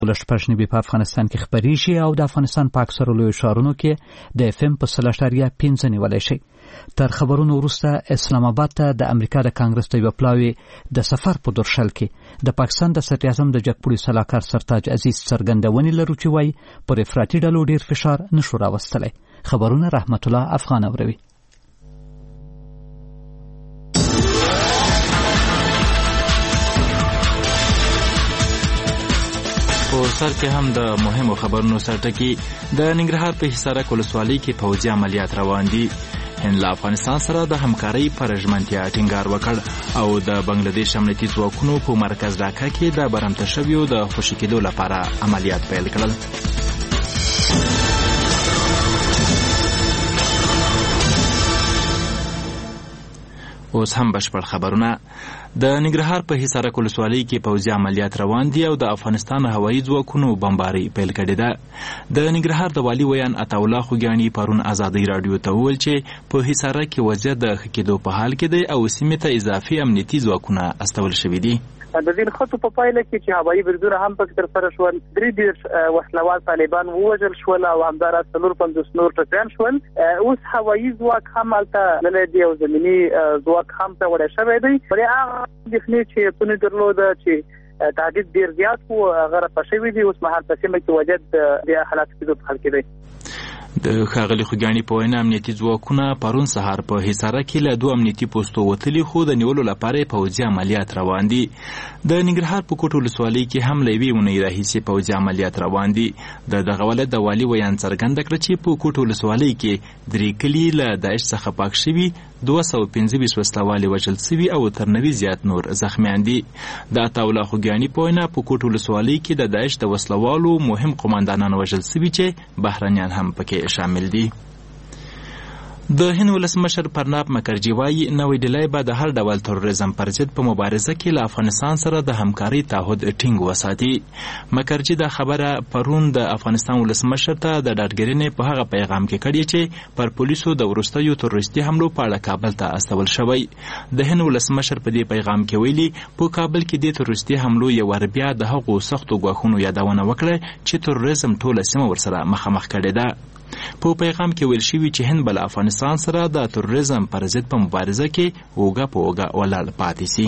لشپژنبي په افغانستان کې خبريږي او د افغانستان په اکثرو لویو ښارونو کې د FM په 0.5 نیولای شي. تر خبرونو وروسته اسلام آباد ته د امریکا د کانګرس د یو پلاوی د سفر په درشل کې د پاکستان د صدر اعظم د جګپوړي سلاکار سرتاج عزیز څرګندونې لرو چې وایي پر افراطي ډلو ډیر فشار نشو راوستلی. خبرونه رحمت الله افغان اوروي. په سر کې هم د مهمو خبرونو سرټکی د ننګرهار په حصارک ولسوالۍ کې پوځي عملیات روان دي. هند له افغانستان سره د همکارۍ پر ژمنتیا ټینګار وکړ او د بنگلادیش امنیتي ځواکونو په مرکز ډاکا کې د برمته شویو د خوشي کېدو لپاره عملیات پیل کړل. اوس هم بشپړ خبرونه. د ننګرهار په حصارک ولسوالۍ کې پوځي عملیات روان دي او د افغانستان هوایي ځواکونو بمباري پیل کړې ده. د ننګرهار د والي ویان عطاالله خوږیاني پرون ازادۍ راډیو ته وویل چې په حصارک کې وضعیت د ښه کېدو په حال کې دی او سیمې ته اضافي امنیتي ځواکونه استول شوي دي. د دې خطو په پایله کې چې هوایي بریدونه هم پکې ترسره شول، 3 وسلوال طالبان ووژل شول او همداراز 450 نور ټپیان شول. اوس هوایي ځواک هم هلته تللی دی او زمیني ځواک هم پیاوړی شوی دی. پرې هغه اندېښنې چې پونې درلوده چې تهدید ډېر زیات و هغه رفع شوي دي. اوس مهال په سیمه کې وضعیت د حالات کېدو په حال کې دی. د ښاغلي خوږیاني په وینا امنیتي ځواکونه پرون سهار په حصارک کې له 2 امنیتي پوستو وتلي خو د نیولو لپاره پوځي عملیات روان دي. د ننګرهار په کوټ ولسوالۍ کې هم له یوې اونۍ راهیسې پوځي عملیات روان دي. د دغه ولایت د والي ویان څرګنده کړه چې په کوټ ولسوالۍ کې 3 کلي له داعش څخه پاک شوي، 225 وسلوال وژل شوي او تر 90 زیات نور زخمیان دي. د عطاالله خوږیاني په وینا په کوټ ولسوالۍ کې د داعش د وسلوالو مهم قوماندانان وژل شوي چې بهرنیان هم پکې شامل دي. د هند ولسمشر پرناب مکرجي وایي نوې ډیلی به د هر ډول تروریزم پر ضد په مبارزه کې له افغانستان سره د همکارۍ تعهد ټینګ وساتي. مکرجي دا خبره پرون د افغانستان ولسمشر ته د ډاډګرنې په هغه پیغام کې کړې چې پر پولیسو د وروستیو تروریستي حملو په اړه کابل ته استول شوی. د هند ولسمشر په دې پیغام کې ویلي په کابل کې د تروریستي حملو یو ور بیا د هغو سختو ګواښونو یادونه وکړه چې تروریزم ټوله سیمه ورسره مخامخ کړې ده. په پیغام کې ویل شوي چې هند بل افغانستان سره د تروریزم پر ضد په مبارزه کې اوږه په اوږه ولاړ پاتې سي.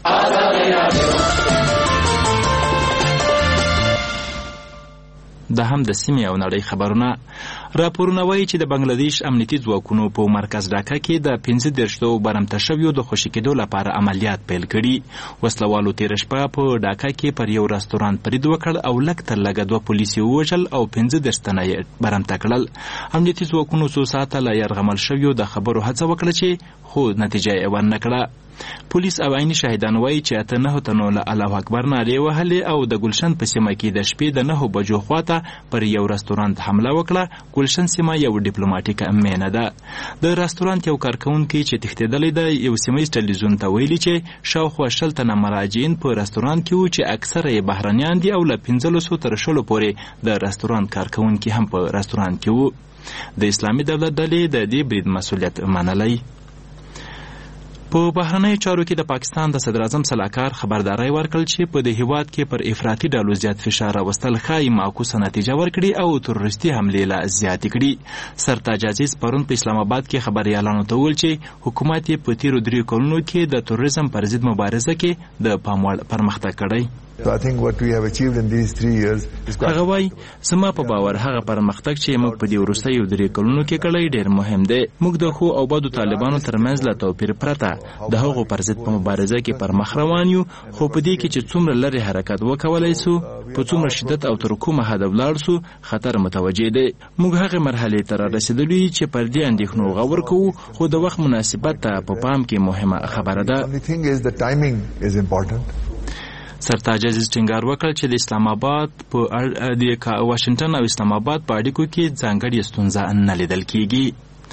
د هم د سیمې او نړۍ خبرونه. راپورونه وایي چې د بنگلادیش امنیتي ځواکونو په مرکز ډاکا کې د 15 برمته شویو د خوشي کېدو لپاره عملیات پیل کړي. وسلوالو تېره شپه په ډاکا کې پر یو رستوران برید وکړ او لږ تر لږه 2 پولیس ووژل او 15 تنه یې برمته کړل. امنیتي ځواکونو څو ساعته له یرغمل شویو د خبرو هڅه وکړه چې خو نتیجه یې ورنه کړه. پولیس او عیني شاهدان وایي چې 9 تنو له الله اکبر نارې وهلې او د ګلشن په سیمه کې د شپې د 9 بجو خواته پر یو رستوران حمله وکړه. ګلشن سیمه یو ډیپلوماټیکه مینه ده. د رستوران یو کارکونکي چې تښتېدلی دی یو سیمهیز ټلویزیون ته ویلي چې شاوخوا 60 تنه مراجعین په رستوران کې وو چې اکثره یې بهرنیان دي او له 15 تر 20 پورې د رستوران کارکونکي هم په رستوران کې وو. د اسلامي دولت ډلې د دې برید مسؤلیت منلی. په بهرنیو چارو کې د پاکستان د صدر اعظم سلاکار خبرداری ورکړل چې په دې هیواد کې پر افراطي ډلو زیات فشار راوستل ښایي معکوسه نتیجه ورکړي او تروریستي حملې لا زیاتې کړي. سرتاج عزیز پرون په اسلام آباد کې خبریالانو ته وویل چې حکومت یې په تیرو 3 کلونو کې د تروریزم پر ضد مبارزه کې د پام وړ پرمختګ کړی. So I think what we have achieved in these 3 years is quite. هغه وایي زما په باور هغه پرمختګ چې موږ په دې وروستیو 3 کلونو کې کړی ډېر مهم دی. موږ د ښو او بدو طالبانو ترمنځ له توپیر پرته د هغو پر ضد په مبارزه کې پر مخ روان یو، خو په دې کې چې څومره لرې حرکت وکولای سو، په څومره شدت او تر کومه حد ولاړ سو، خطر متوجه دی. موږ هغه مرحلې ته رسیدلو چې پر دې اندېښنو غور کوو، خو د وخت مناسبت ته په پام کې مهمه خبره ده. The thing is the timing is important. سرتاج عزیز ټینګار وکړ چې د اسلام آباد په د واشنگټن او اسلام آباد په اړیکو کې ځانګړې ستونزه نه لیدل کیږي.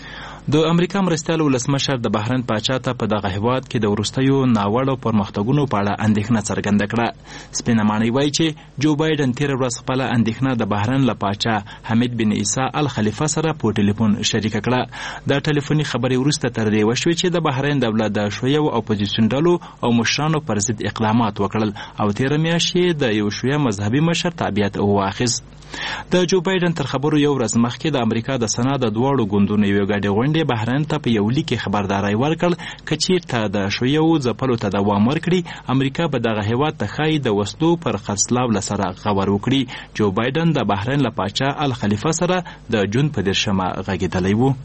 د امریکا مرستیال ولسمشر د بحرین پاچا ته په دغه هیواد کې د وروستیو ناوړو پرمختګونو په اړه اندېښنه څرګنده کړه. سپینه ماڼۍ وایي چې جو بایډن تېره ورځ خپله اندېښنه د بحرین له پاچا حمید بن عیسی الخلیفه سره په ټلیفون شریکه کړه. د ټلیفوني خبرې وروسته تر دې وشوې چې د بحرین دولت د شیعو اپوزیسیون ډلو او مشرانو پر ضد اقدامات وکړل او تېره میاشت یې د یو شیعه مذهبي مشر تابعیت واخیست. د جو بایډن تر خبرو یو ورځ مخکې د امریکا د سنا د دواړو ګوندونو یوې ګډې غونډې بحرین ته په یو لیک کې خبرداری ورکړ که چیرته د شیعو ځپلو ته دوام ورکړي امریکا به دغه هیواد ته ښایي د وسلو پر خرڅلاو له سره غور وکړي. جو بایډن د بحرین له پاچا الخلیفه سره د جون په 10 غږېدلی و.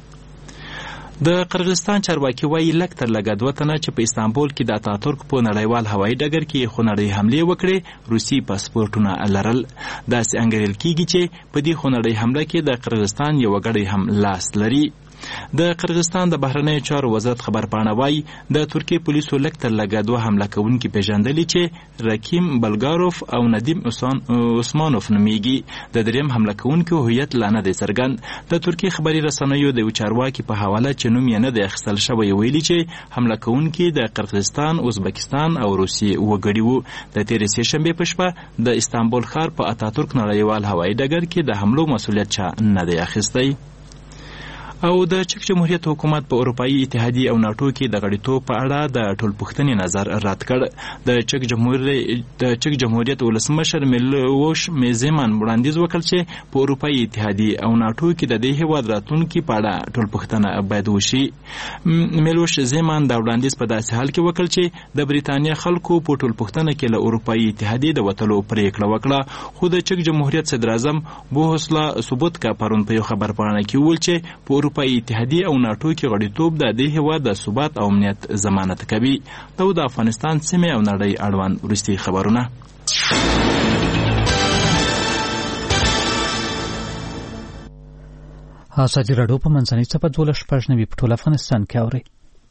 د قرغیزستان چارواکي وایي لږ تر لږه 2 تنه چې په استانبول کې د اتاتورک په نړیوال هوایي ډګر کې خونړۍ حملې وکړې روسي پاسپورټونه لرل. داسې انګېرل کیږي چې په دې خونړۍ حمله کې د قرغیزستان یو غړی هم لاس لري. د قرغیزستان د بهرنیو چارو وزارت خبرپاڼه وایي د ترکیې پولیسو لږ تر لږه 2 حمله کوونکي پیژندلي چې رکیم بلګاروف او ندیم عثمانوف نومیږي. د دریم حمله کوونکي هویت لا نه دی څرګند. د ترکیې خبري رسنیو د یو چارواکي په حواله چې نوم یې نه دی اخیستل شوی ویلي چې حمله کوونکي د قرغیزستان، ازبکستان او روسیې وګړي وو. د تېرې سهشنبې په شپه د استانبول ښار په اتاتورک نړیوال هوایي ډګر کې د حملو مسؤلیت چا نه دی اخیستی. او د چک جمهوریت حکومت په اروپایي اتحادیې او ناټو کې د غړیتوب په اړه د ټولپوښتنې نظر رد کړ. د چک جمهوریت ولسمشر میلوش زیمن وړاندیز وکړ چې په اروپایي اتحادیې او ناټو کې د دې هیواد راتلونکي په اړه ټولپوښتنه باید وشي. میلوش زیمن دا وړاندیز په داسې حال کې وکړ چې د بریتانیا خلکو په ټولپوښتنه کې له اروپایي اتحادیې د وتلو پریکړه وکړه. خو د چک جمهوریت صدر اعظم بوهسلا سوبوتکا پرون په یو خبرپاڼه کې وویل چې په اروپایي اتحادیې او ناټو کې غړیتوب د دې هیواد د ثبات او امنیت ضمانت کوي. دا د افغانستان سیمې او نړۍ اړوند وروستي خبرونه. ازادي راډیو په منځنۍ څپه 12 په ټول افغانستان کې اوري.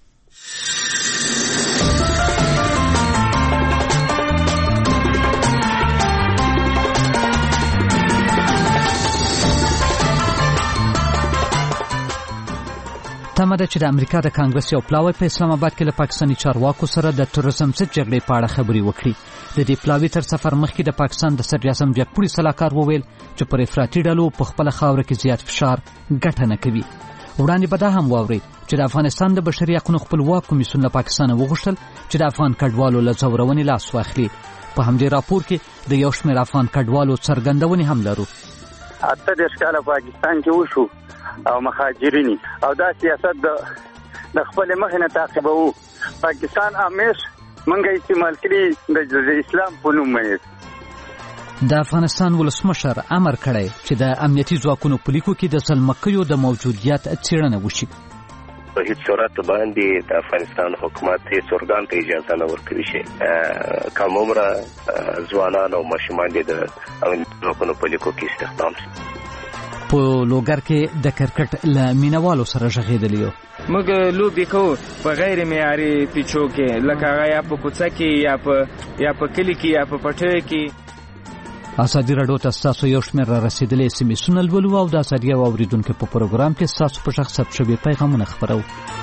تمه ده چې د امریکا د کانګرس یو پلاوی په اسلام آباد کې له پاکستاني چارواکو سره د تروریزم ضد جګړې په اړه خبرې وکړي. د دې پلاوي تر سفر مخکې د پاکستان د صدر اعظم جګپوړي سلاکار وویل چې پر افراطي ډلو په خپله خاوره کې زیات فشار ګټه نه کوي. وړاندې به دا هم واورئ چې د افغانستان د بشري حقونو خپلواک کمیسیون له پاکستانه وغوښتل چې د افغان کډوالو له ځورونې لاس واخلي. په همدې راپور کې د یو شمېر افغان کډوالو څرګندونې هم لرو. 18 کاله پاکستان کې وشو او مهاجرینی او دا سیاست د خپل مخ نه تعقیبو. پاکستان همیش منګه استعمال کړي د اسلام په نوم باندې. د افغانستان ولسمشر امر کړی چې د امنیتي ځواکونو په لیکو کې د ځلمکیو د موجودیت څېړنه وشي. په هیڅ صورت باندې د افغانستان حکومت هیڅ ارګان ته اجازه نه ورکوي چې کوم عمره ځوانان او ماشومان دي د امنیتي ځواکونو په لیکو کې استخدام شي. په لوګر کې د کرکټ له مینوالو سره ژغېدلی یو. موږ لوبې کوو په غیر معیاري پیچو کې لکه هغه یا په کوڅه کې یا په کلي کې یا په پټیو کې. ازادي راډیو ته ستاسو یو شمېر را رسېدلي SMS لولو او د ازادي او اورېدونکو په پروګرام کې ستاسو په غږ ثبت شوي پیغامونه خپرو.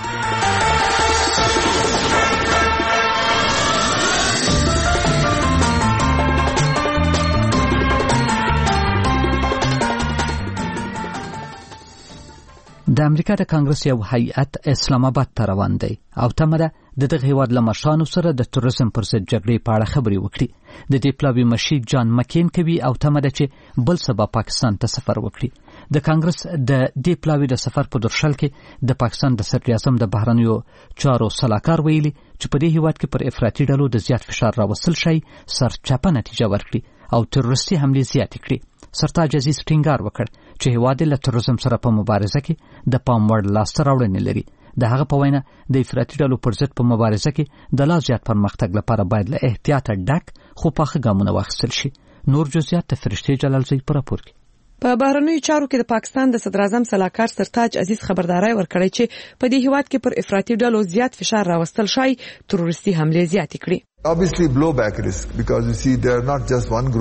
د امریکا د کانګرس یو هیئت اسلام آباد ته روان دی او تمه ده د دغه هیواد له مشرانو سره د تروریزم پر ضد جګړې په اړه خبرې وکړي. د دې پلاوي مشر جان مکین کوي او تمه ده چې بل سبا پاکستان ته سفر وکړي. د کانګرس د دې پلاوي د سفر په درشل کې د پاکستان د صدر اعظم د بهرنیو چارو سلاکار ویلي چې په دې هیواد کې پر افراطي ډلو د زیات فشار راوستل شي سرچپه نتیجه ورکړي او تروریستي حملې زیاتې کړي. سرتاج عزیز ټینګار وکړ چې هیواد له تروریزم سره په مبارزه کې د پام وړ لاسته راوړنې لري. د هغه په وینا د افراطي ډلو پر ضد په مبارزه کې د لا زیات پرمختګ لپاره باید له احتیاطه ډک خو پاخه ګامونه واخیستل شي. نور جزئیات د فرشتي جلالزی په راپور کې. په بهرنیو چارو کې د پاکستان د صدر اعظم سلاکار سرتاج عزیز خبرداري ورکړی چې په دې هیواد کې پر افراطي ډلو زیات فشار راوستل شي تروریستي حملې زیاتې کړي. Obviously blowback risk because you see there are not just one group.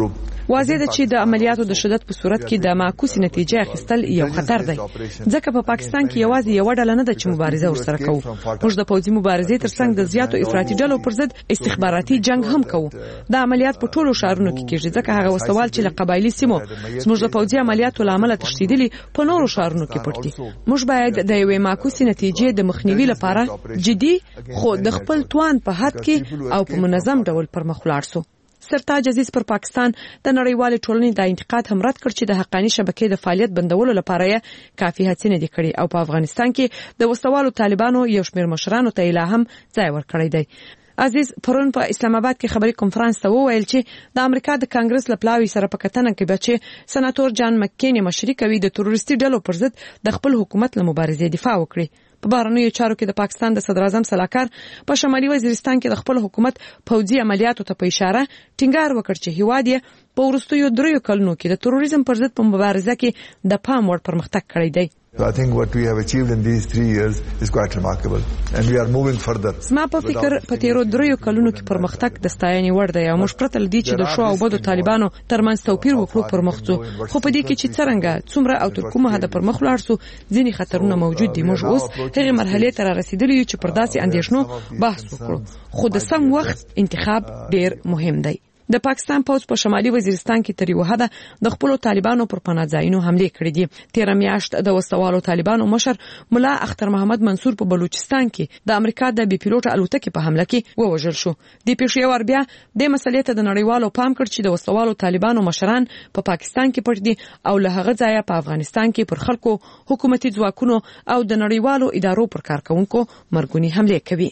واضح ده چې د عملیاتو د شدت په صورت کې د معکوس نتیجه اخیستل یو خطر دی ځکه په پاکستان کې یوازې یو ډله نه ده چې مبارزه ورسره کوو موږ د پوځي مبارزې ترڅنګ د زیاتو افراطي ډلو پر ضد استخباراتي جنگ هم کوو د عملیات په ټولو ښارونو کې کېږي ځکه هغه وسوال چې له قبایلي سیمو زموږ د پوځي عملیاتو لامل تشدیدلي په نورو ښارونو کې پټ دي موږ باید د یوې معکوس نتیجې د مخنیوي لپاره جدي خو د خپل توان په حد کې او په منظم ډول پرمخ ولاړ سو سرتاج عزیز پر پاکستان د نړیوال ټولنې د انتقاد هم رد کړ چې د حقانی شبکې د فعالیت بندولو لپاره یې کافي هڅې نه دي کړې او په افغانستان کې د وسوالو طالبانو یو شمېر مشرانو ته لا هم ځای ورکړی دی عزیز پرون په اسلام آباد کې خبري کنفرانس ته وویل چې د امریکا د کانګرس لپلاوي سره په کتنه کې بچي سناتور جان مکین مشري کوي د تروریستي ډلو پر ضد د خپل حکومت له مبارزې دفاع وکړي په بهرنیو چارو کې د پاکستان د صدر اعظم سلاکار په شمالي وزیرستان کې د خپل حکومت پوځي عملیاتو ته په اشاره ټینګار وکړ چې هیواد یې په وروستیو 3 کلونو کې د تروریزم پر ضد په مبارزه کې د پام وړ پرمختګ کړی دی So I think what we have achieved in these 3 years is quite remarkable and we are moving further. ما په فکر په تیرو 3 کلونو کې پرمختګ د ستاینې وړ دی او موږ پرته لدی چې د شو او بدو طالبانو ترمنځ توپیر وکړو پرمختګ خو په دې کې چې څنګه او تر کومه هدا پرمخ لاړ سو ځینې خطرونه موجود دي موږ اوس هغه مرحله ته رسیدلی یو چې پر داسې اندیشنو بحث وکړو خو د سم وخت انتخاب ډیر مهم دی د پاکستان پوځ په شمالي وزیرستان کې تر یو حده د خپل طالبانو پر پناهځایونو حمله کړې دي 13 میاشت د وسوالو طالبانو مشر مولا اختر محمد منصور په بلوچستان کې د امریکا د بي پیلوټ الوتکې په حمله کې ووژل شو د پېښور بیا د مسلې ته د نړیوالو پام کړ چې د وسوالو طالبانو مشران په پاکستان کې پټ دي او له هغه ځایه په افغانستان کې پر خلکو حکومتي ځواکونو او د نړیوالو ادارو پر کارکونکو مرګونی حمله کوي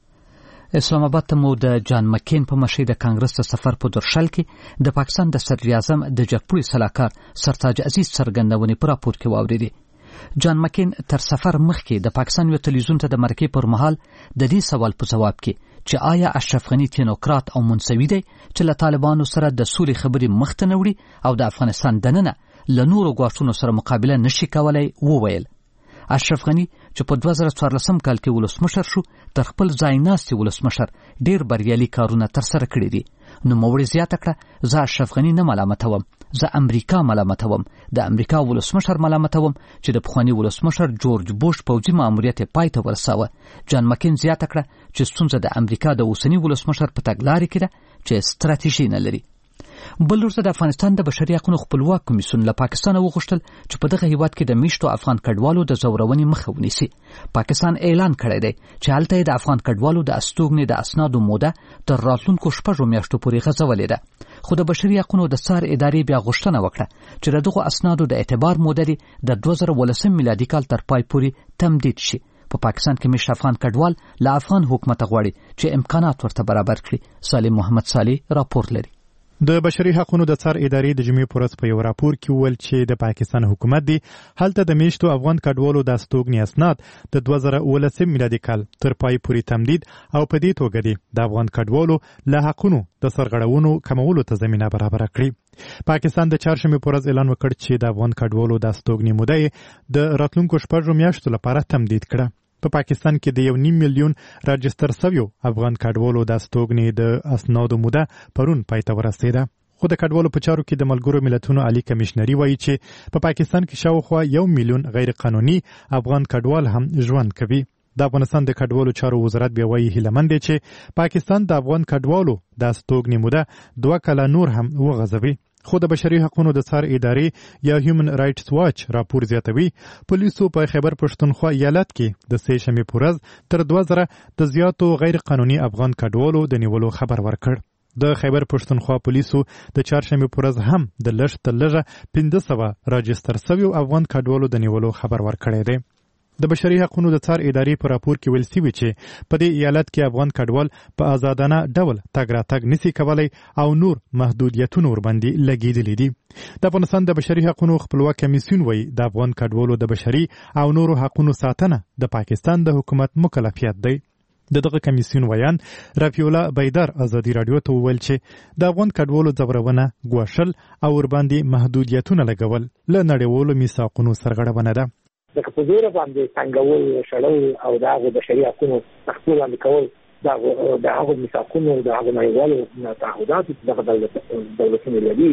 اسلام آباد ته مو د جان مکین په مشرۍ د کانګرس د سفر په درشل کې د پاکستان د صدر اعظم د جګپوړي سلاکار سرتاج عزیز څرګندونې په راپور کې واوریدې جان مکین تر سفر مخکې د پاکستان یو تلویزیون ته د مرکې پر مهال د دې سوال په جواب کې چې آیا اشرف غنی تینوکرات او منسوي دی چې له طالبانو سره د سولې خبرې مخته نه وړي او د افغانستان دننه له نورو ګواښونو سره مقابله نشي کولای وویل اشرف غنی چې په 2014 کال کې ولسمشر شو تر خپل ځای ناستي ولسمشر ډیر بریالي کارونه تر سره کړی دي نو موري زیاته کړه زه اشرف غنی نه ملامتوم زه امریکا ملامتوم د امریکا ولسمشر ملامتوم چې د پخوانی ولسمشر جورج بوش پوځي ماموریت پای ته ورساوه جان مکین زیاته کړه چې ستونزه د امریکا د اوسنی ولسمشر په تګلارې کې ده چې ستراتیژي نه لري بل ورته د افغانستان د بشري حقوقو خپلواک کمیسیون له پاکستان وغوښتل چې په دغه هیواد کې د میشتو افغان کډوالو د زورونې مخه ونیسي پاکستان اعلان کړی دی چې هلته د افغان کډوالو د استوګنې د اسنادو موده تر راتلونکو 6 میاشتو پورې غځولې ده خو د بشري حقوقو د څار ادارې بیا غوښتنه وکړه چې دغه اسنادو د اعتبار موده د 2018 میلادي کال تر پای پورې تمدید شي په پاکستان کې مشر افغان کډوال له افغان حکومت غواړي چې امکانات ورته برابر کړي سالم محمد صالح راپور لري د بشري حقوقو د څار ادارې د جمعې پر ورځ په یو راپور کې ویل چې د پاکستان حکومت دی هلته د میشتو افغان کډوالو د استوګنې اسناد د 2018 میلادي کال تر پای پورې تمدید او په دې توګه دی د افغان کډوالو له حقونو د سرغړونو کمولو ته زمينه برابر کړي پاکستان د چهارشنبې پر ورځ اعلان وکړ چې د افغان کډوالو د استوګنې موده د راتلونکو 6 میاشتو لپاره تمدید کړه په پاکستان کې د 1.5 میلیون راجستر شویو افغان کډوالو د استوګنې د اسنادو موده پرون پای ته ورسېده خو د کډوالو په چارو کې د ملګرو ملتونو عالی کمشنري وایي چې په پاکستان کې شاوخوا 1 میلیون غیر قانوني افغان کډوال هم ژوند کوي د افغانستان د کډوالو چارو وزارت بیا وایي هیلمند دی چې پاکستان د افغان کډوالو د استوګنې موده 2 کاله نور هم وغځوي خو د بشري حقوقو د څار ادارې یا هیومن رائټس واچ راپور زیاتوي پولیسو په خیبر پښتونخوا ایالت کې د سه شنبې پر ورځ تر 2000 د زیاتو غیر قانوني افغان کډوالو د نیولو خبر ورکړ د خیبر پښتونخوا پولیسو د چهارشنبې پر ورځ هم د لږ تر لږه 1500 راجستر شویو افغان کډوالو د نیولو خبر ورکړی دی د بشري حقوقو د څار ادارې په راپور کې ویل شوی چې په دې ایالت کې افغان کډوال په آزادانه ډول تګ راتګ نشي کولای او نور محدودیتونه ورباندې لګیدلي دي د افغانستان د بشري حقوقو خپلواک کمیسیون وایي د افغان کډوالو د بشري او نورو حقوقو ساتنه د پاکستان د حکومت مکلفیت دی دغه کمیسیون ویان رفیع الله بیدر ازادي رادیو ته ویل چې د افغان کډوالو ځورونه ګواښل او ورباندې محدودیتونه لګول له نړیوالو میثاقونو سرغړونه ده لکه په زور باندې څنګه شړل او د هغه بشري حقوقو تخطي باندې کول د هغه میثاقونو د هغه نړیوالو تعهداتو دغه دولتونه لري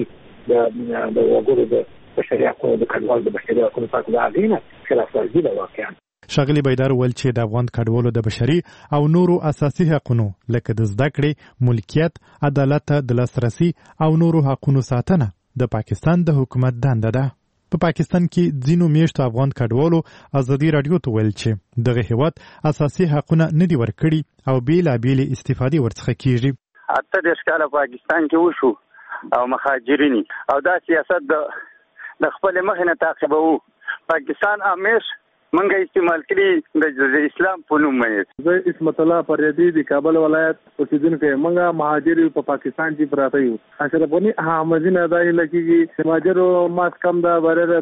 د وګړو د بشري حقوقو د کډوالو د بشري حقوقو په اړه غوښتنه خلاف ورزي ده واقعا. ښاغلي بیدار ویل چې د افغان کډوالو د بشري او نورو اساسي حقوقو لکه د زده کړې، ملکیت، عدالت، د لاسرسي او نورو حقوقو ساتنه د پاکستان د حکومت دنده ده. په پاکستان کې ځینو میشتو افغان کډوالو ازادي رادیو ته ویل چې دغه هیواد اساسي حقوق نه دي ورکړي او بیلابیل استفادې ورڅخه کیږي. 18 کاله پاکستان کې وشو او مهاجرینی او دا سیاست د خپل مخ نه تعقیبو. پاکستان همیش منګه استعمال کړي د اسلام په نوم باندې. زه اسمت الله پریدي د کابل ولایت اوسیدونکو منګه مهاجر په پاکستان کې پراته یو. اشرفونی احمدین ادای لکېږي مهاجرو ماس کم دا بره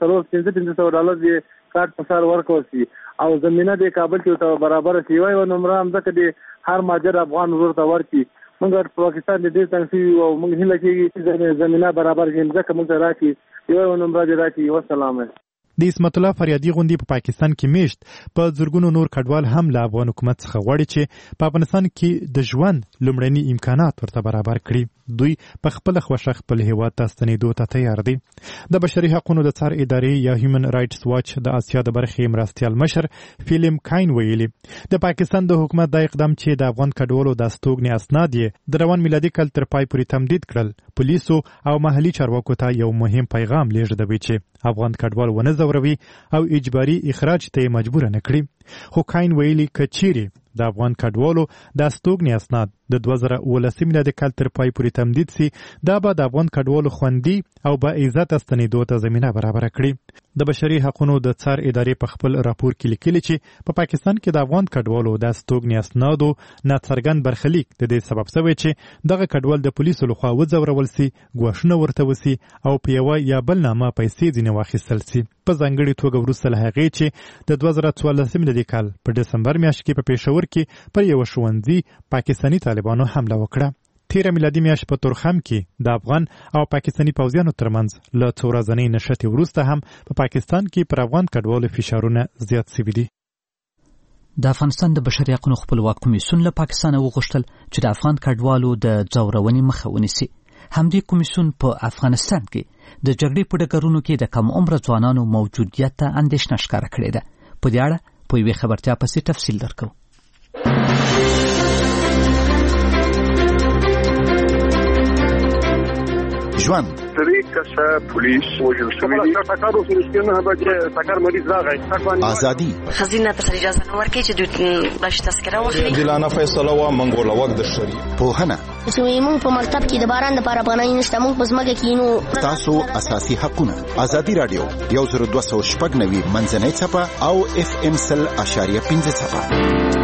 $2,500 دی کارت پسار ورکوسی او زمينه د کابل کې ته برابر سی وای او نمبر هم ځکه د هر مهاجر افغان ورته ورکی. منګه پاکستان د دې څنګه او موږ هله کې چې زمينه برابر کې ځکه موږ راکی یو نمبر راکی. والسلام. د اسمت الله فریادي غوندي په پاکستان کې میشت په زورګونو نور کډوال هم له افغان حکومت څخه غواړي چې په افغانستان کې د ژوند لومړني امکانات ورته برابر کړي. دوی په خپل خوښه خپل هیواد ته ستنېدو ته تیار دي. د بشري حقوقو د څار ادارې یا هیومن رائټس واچ د آسیا د برخې مرستیال مشر فیلم کاین ویلي د پاکستان د حکومت د اقدام چې د افغان کډوالو د استوګنې اسناد یې د روان میلادي کال تر پای پورې تمدید کړل، پولیسو او محلي چارواکو ته یو مهم پیغام لیږدوي چې افغان کډوال ونه ځوروي او اجباري اخراج ته مجبور نه کړي. خو کاین ویلي کچيري د افغان کډوالو د استوګنې اسناد د 2019 میلادي کال تر پای پورې تمدید سي، دا به د افغان کډوالو خوندي او با عزت ستنېدو ته زمينه برابر کړي. د بشري حقوقو د څار ادارې په خپل راپور کې لیکلي چې په پاکستان کې د افغان کډوالو د استوګنې اسنادو ناڅرګند برخلیک د دې سبب شوی چې دغه کډوال د پولیسو لخوا وځورول سي، ګواښونه ورته وسی او په یو یا بل نامه پیسې ځینې واخیستل سي. په ځانګړي توګه وروسته له هغې چې د 2014 میلادي کال په دسمبر میاشت کې په پېښور کې پر یو ښوونځي پاکستاني طالبانو حمله وکړه. 13 میلادي میاشت په تورخم کې د افغان او پاکستاني پوځیانو ترمنځ له څو ورځنۍ نښتې وروسته هم په پاکستان کې پر افغان کډوالو فشارونه زیات شوي دي. د افغانستان د بشري حقوقو خپلواک کمیسیون له پاکستان وغوښتل چې د افغان کډوالو د ځورونې مخه ونیسي. همدې کمیسیون په افغانستان کې د جګړې په ډګرونو کې د کم عمره ځوانانو موجودیت ته اندېښنه ښکاره کړې ده. په دې اړه په یوې خبرتیا پسې تفصیل درکو. ژوند ازادي خزینه ته اجازه نه ورکړي چې دوی باندې تذکره واخلي. دلانه فیصله وا منګول وخت د شری پوهنه چې موږ په مکتب کې د باران لپاره پناه نشته، موږ په ځمکه کې نو تاسو اساسي حقوقونه. ازادي رادیو 102.9 منځنۍ صفه او FM 100.5 صفه.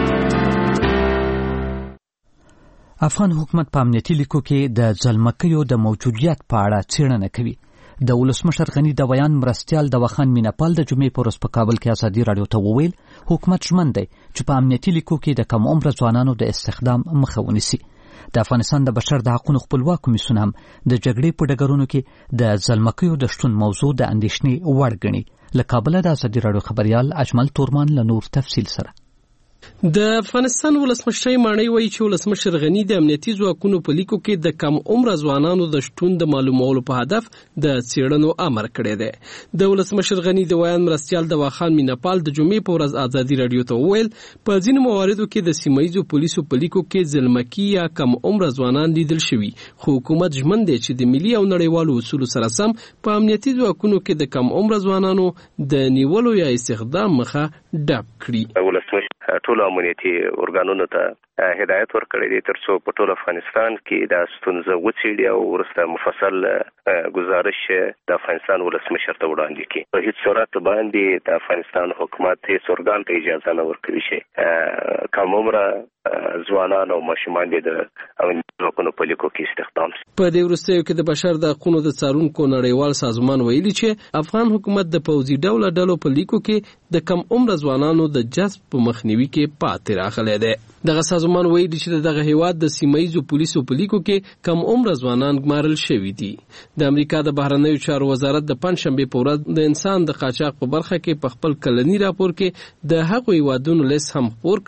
افغان حکومت په امنیتي لیکو کې د ځلمکیو د موجودیت په اړه څېړنه کوي. د ولسمشر غني د بیان مرستیال دواخان میناپال د جمعې په ورځ په کابل کې ازادي رادیو ته وویل حکومت ژمن دی چې په امنیتي لیکو کې د کم عمره ځوانانو د استخدام مخه ونیسي. د افغانستان د بشر د حقوقو خپلواک کمیسیون هم د جګړې په ډګرونو کې د ځلمکیو د شتون موضوع د اندېښنې وړ ګڼي. له کابل د ازادي رادیو خبريال اجمل تورمان له نور تفصیل سره. د افغانستان ولسمشر مانی وایي چې ولسمشر غني د امنیتي ځواکونو په لیکو کې د کم عمره ځوانانو د شتون د معلومولو په هدف د څېړنو امر کړی دی. د ولسمشر غني د بیان مرستیال دواخان میناپال د جمعې په ورځ ازادي رادیو ته وویل په ځینو مواردو کې د سیمایي پولیسو په لیکو کې ځلمکي یا کم عمره ځوانان لیدل شوي، خو حکومت ژمن دی چې د ملي او نړیوالو اصولو سره سم په امنیتي ځواکونو کې د کم عمره ځوانانو د نیولو یا استخدام مخه ډب کړي. ټول امنیتي ارګانونو ته هدایت ورکړی دی ترڅو په ټول افغانستان کې د ستونزې وڅېړي او وروسته مفصل گزارش د افغانستان ولسمشر ته وړاندې کړي. په هیڅ صورت باندې د افغانستان حکومت هیڅ ارګان ته اجازه نه ورکوي چې کم عمره ځوانان او ماشومان د امنیتي ځواکونو په لیکو کې استخدام شي. په دې وروستیو کې د بشر د حقوقو د څارونکو نړیوال سازمان ویلي چې افغان حکومت د پوځي ډلو په لیکو کې د کم عمره ځوانانو د جذب په مخنیوي کې پاتې راغلی دی. دغه سازمان ویلي چې دغه هیواد د سیمایي پولیسو په لیکو کې کم عمره ځوانان ګمارل شوي دي. د امریکا د بهرنیو چارو وزارت د پنځشنبه په ورځ د انسان د قاچاق په برخه کې په خپل کلنی راپور کې د هغو هیوادونو لیست هم خپور کړ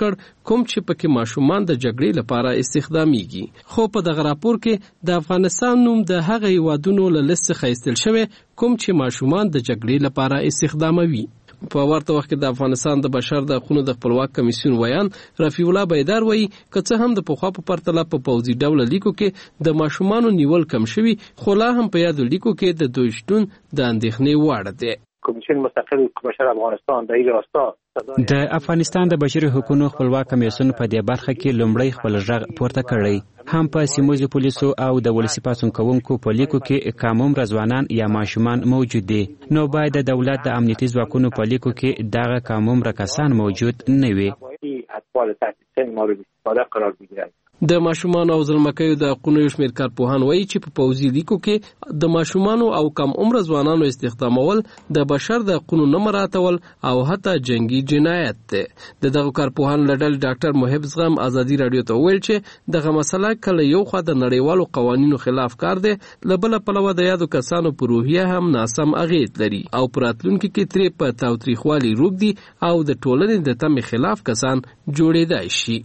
کوم چې پکې ماشومان د جګړې لپاره استخدامیږي. خو په دغه راپور کې د افغانستان نوم د هغه هیوادونو له لیست څخه ایستل شوی کوم چې ماشومان د جګړې لپاره استخداموي. په ورته وخت کې د افغانستان د بشر د حقوقو د خپلواک کمیسیون ویان رفیع الله بیدار وایي که څه هم د پخوا په پرتله په پوځي ډول لیکو کې د ماشومانو نیول کم شوي خو لا هم په یادو لیکو کې د دوی شتون د اندېښنې وړ دی. کمیسیون مستقل بشر افغانستان د راستا د افغانستان د بشري حقوقو خپلواک کمیسیون په دې برخه کې لومړی خپل غږ پورته کړی هم په سیموزي پولیسو او د ولسی پاسون کوونکو په لیکو کې کاموم رضوانان یا ماشومان موجود دي نو باید د دولت د امنیتي ځواکونو په لیکو کې دغه کاموم رکسان موجود نه وي. د ماشومان او ځلمکیو د حقوقو یو شمېر کارپوهان وایي چې په پوځي لیکو کې د ماشومان او کم عمر ځوانانو استخدامول د بشر د حقوقو نه مراعاتول او حتی جنگي جنایت دی. دغه کارپوهان لړل ډاکټر محب زغم ازادي رادیو ته ویل چې دغه مسله کله یو خوا د نړیوالو قوانینو خلاف کار دی لبل پلوه د یادو کسانو په روحیه هم ناسم اغېز لري او پراتلونکو کې ترې په تاوتریخوالي روږ دي او د ټولنې د تمې خلاف کسان جوړېدای شي.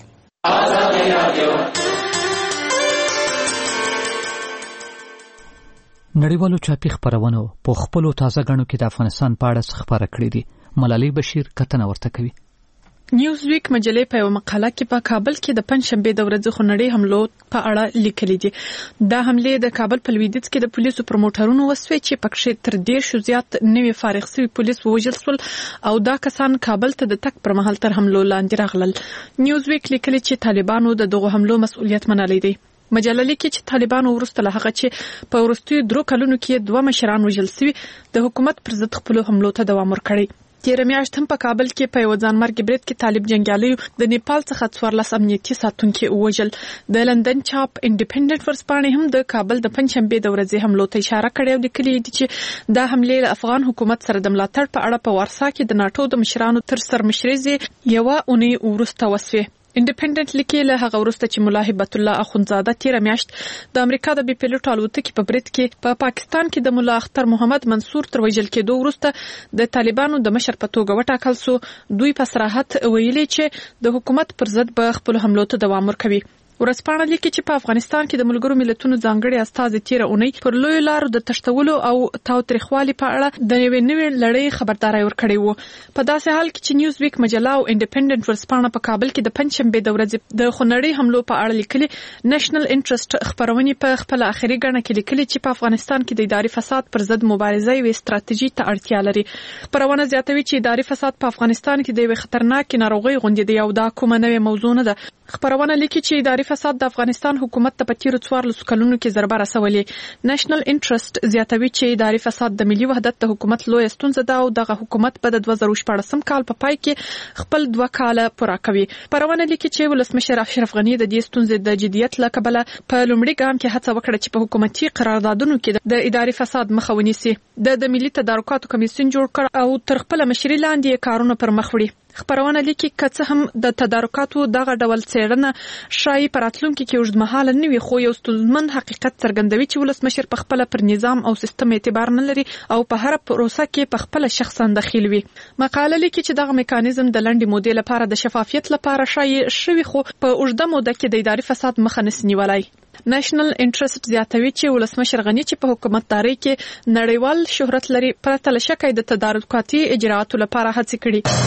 نړیوالو چاپی خبرونو په خپلو تازه غنو کې د افغانستان په اړه خبره کړې دي. ملالۍ بشیر کتنه ورته کوي. نیوز ویک مجلې په یو مقاله کې په کابل کې د پنځشنبه د ورځې خونړۍ حملو په اړه لیکلي دي. دا حمله د کابل په لویدیځ کې د پولیسو پروموټرونو وسوي چې پکښې تر 10 زیات نوي فارغ شوي پولیس وژل شول او دا کسان کابل ته د تک پر مهال تر حملو لاندې راغلل. نیوز ویک لیکلي چې طالبانو د دغه حملو مسؤلیت منلی دی. مجله لیکي چې طالبانو ورسته له هغه چې په وروستیو 3 کلونو کې 2 مشران وژل شوي د حکومت پر ضد خپل حملو ته دوام ورکړي. تیر میاشت هم په کابل کې په یو ځانمرګ برید کې طالب جنگیالیو د نیپال څخه 14 امنیتي ساتونکي وژل. د لندن چاپ انډیپندنت ورځپاڼې هم د کابل د پنځشنبه د ورځې حملو ته اشاره کړې او لیکلي دي چې دا حمله له افغان حکومت سره د ملاتړ په اړه په وارسا کې د ناتو د مشرانو تر سرمشرۍ یو اونۍ ورسته وسوي. انډیپندنت لیکي له هغه وروسته چې مولا هبت الله اخونزاده تیر میاشت د امریکا د بي پيلوټ الوتکې په برید کې په پاکستان کې د مولا اختر محمد منصور تر وژل کېدو وروسته د طالبانو د مشر په توګه وټاکل سو. دوی په صراحت ویلي چې د حکومت پر ضد به خپل حملو ته دوام ورکوي. ورځپاڼه لیکي چې په افغانستان کې د ملګرو ملتونو ځانګړي استازي تیر اونۍ پر لوی لارو د تشتولو او تاوتریخوالي په اړه د نوې لړۍ خبرداري ورکړې وو. په داسې حال کې چې نیوز ویک مجله او انډیپندنت ورځپاڼه په کابل کې د پنځشنبه د ورځې د خونړۍ حملو په اړه لیکلي، نېشنل انټرست خبرونه په خپل اخري غاڼه کې لیکلي چې په افغانستان کې د اداري فساد پر ضد مبارزه یوه ستراتیژي ته اړتیا لري. خبرونه زیاتوي چې اداري فساد په افغانستان کې د یوه خطرناک ناروغي غونډې دی او دا کومه نوې موضوع نه ده. خبرونه لیکي چې اداري فساد د افغانستان حکومت ته په تیرو 14 کلونو کې ضربه رسولې. نېشنل انټرست زیاتوي چې اداري فساد د ملي وحدت د حکومت لوی ستونزه ده او دغه حکومت په 2014 کال په پای کې خپل 2 کاله پوره کوي. خبرونه لیکي چې ولسمشر اشرف غنی د دې ستونزې د جديت له کبله په لومړي ګام کې هڅه وکړه چې په حکومتي قراردادونو کې د اداري فساد مخه ونیسي. د ملي تدارکاتو کمیسیون جوړ کړ او تر خپل مشري لاندې کارونه پر مخ وړي. خبرونه لیکي که هم د تدارکاتو دغه ډول څېړنه شایي پراتلونکو کې اوږدمهاله نه وي، خو یو ستونزمن حقیقت څرګندوي چې ولسمشر په خپل پر نظام او سیستم اعتبار نه لري او په هر پروسه کې په خپل شخصا دخیل وي. مقاله لیکي چې دغه میکانیزم د لنډې مودې لپاره د شفافیت لپاره شایي شوی، خو په اوږده موده کې د اداري فساد مخه نشي نیولای. نېشنل انټرست زیاتوي چې ولسمشر غنی چې په حکومتداري کې نړیوال شهرت لري پرته له شکه د تدارکاتي اجراءاتو لپاره هڅې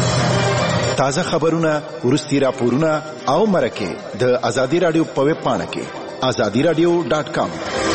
کړي. تازه خبرونه، ورستي راپورونه او مرکه د ازادي رادیو په ویب پاڼه کې azadiradio.com.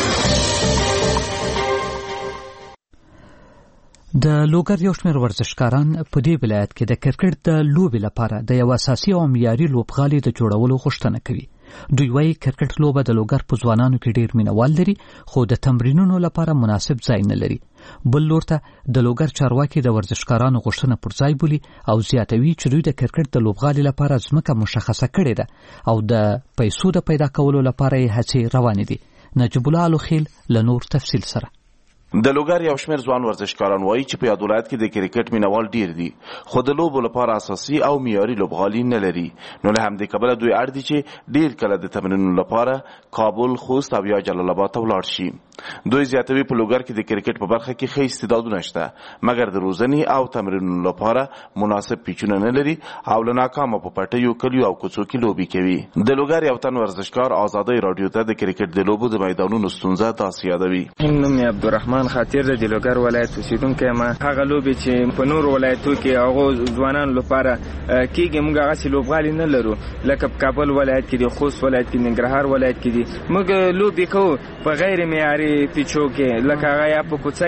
د لوګر یو شمېر ورزشکاران په دې ولایت کې د کرکټ د لوبې لپاره د یو اساسي او معیاري لوبغالي د جوړولو غوښتنه کوي. دوی وايي کرکټ لوبه د لوګر په ځوانانو کې ډېر مینوال لري، خو د تمرینونو لپاره مناسب ځای نه لري. بل لور ته د لوګر چارواکي د ورزشکارانو غوښتنه پر ځای بولي او زیاتوي چې دوی د کرکټ د لوبغالي لپاره ځمکه مشخصه کړې ده او د پیسو د پیدا کولو لپاره یې هڅې روانې دي. نجیب الله الخیل له نور تفصیل سره. د لوګر یو شمېر ځوان ورزشکاران وایي چې په یاد ولایت کې د کرکټ مینوال ډیر دي، خو د لوبو لپاره اساسي او معیاري لوبغالي نه لري. نو له همدې کبله دوی اړ دي چې ډیر کله د تمرینونو لپاره کابل، خوست او یا جلال آباد ته ولاړ شي. دوی زیاتوي په لوګر کې د کرکټ په برخه کې ښه استعدادونه شته مګر د روزنې او تمرینونو لپاره مناسب پیچونه نه لري او له ناکامه په پټیو کلیو او کوڅو کې لوبي کوي. د لوګر یو تن ورزشکار آزادۍ رادیو ته د کرکټ د لوبو د میدانونو ستونزه داسې یادوي. نوم یې عبدالرحمن خاطر د لوګر ولایت اوسیدونکی یم. هغه لوبې چې په نورو ولایتو کې هغو ځوانانو لپاره کېږي موږ هغسې لوبغالي نه لرو لکه په کابل ولایت کې دي، خوست ولایت کې، ننګرهار ولایت کې دي. موږ لوبې کوو په غیر معیاري پیچو کې لکه هغه یا په کوڅه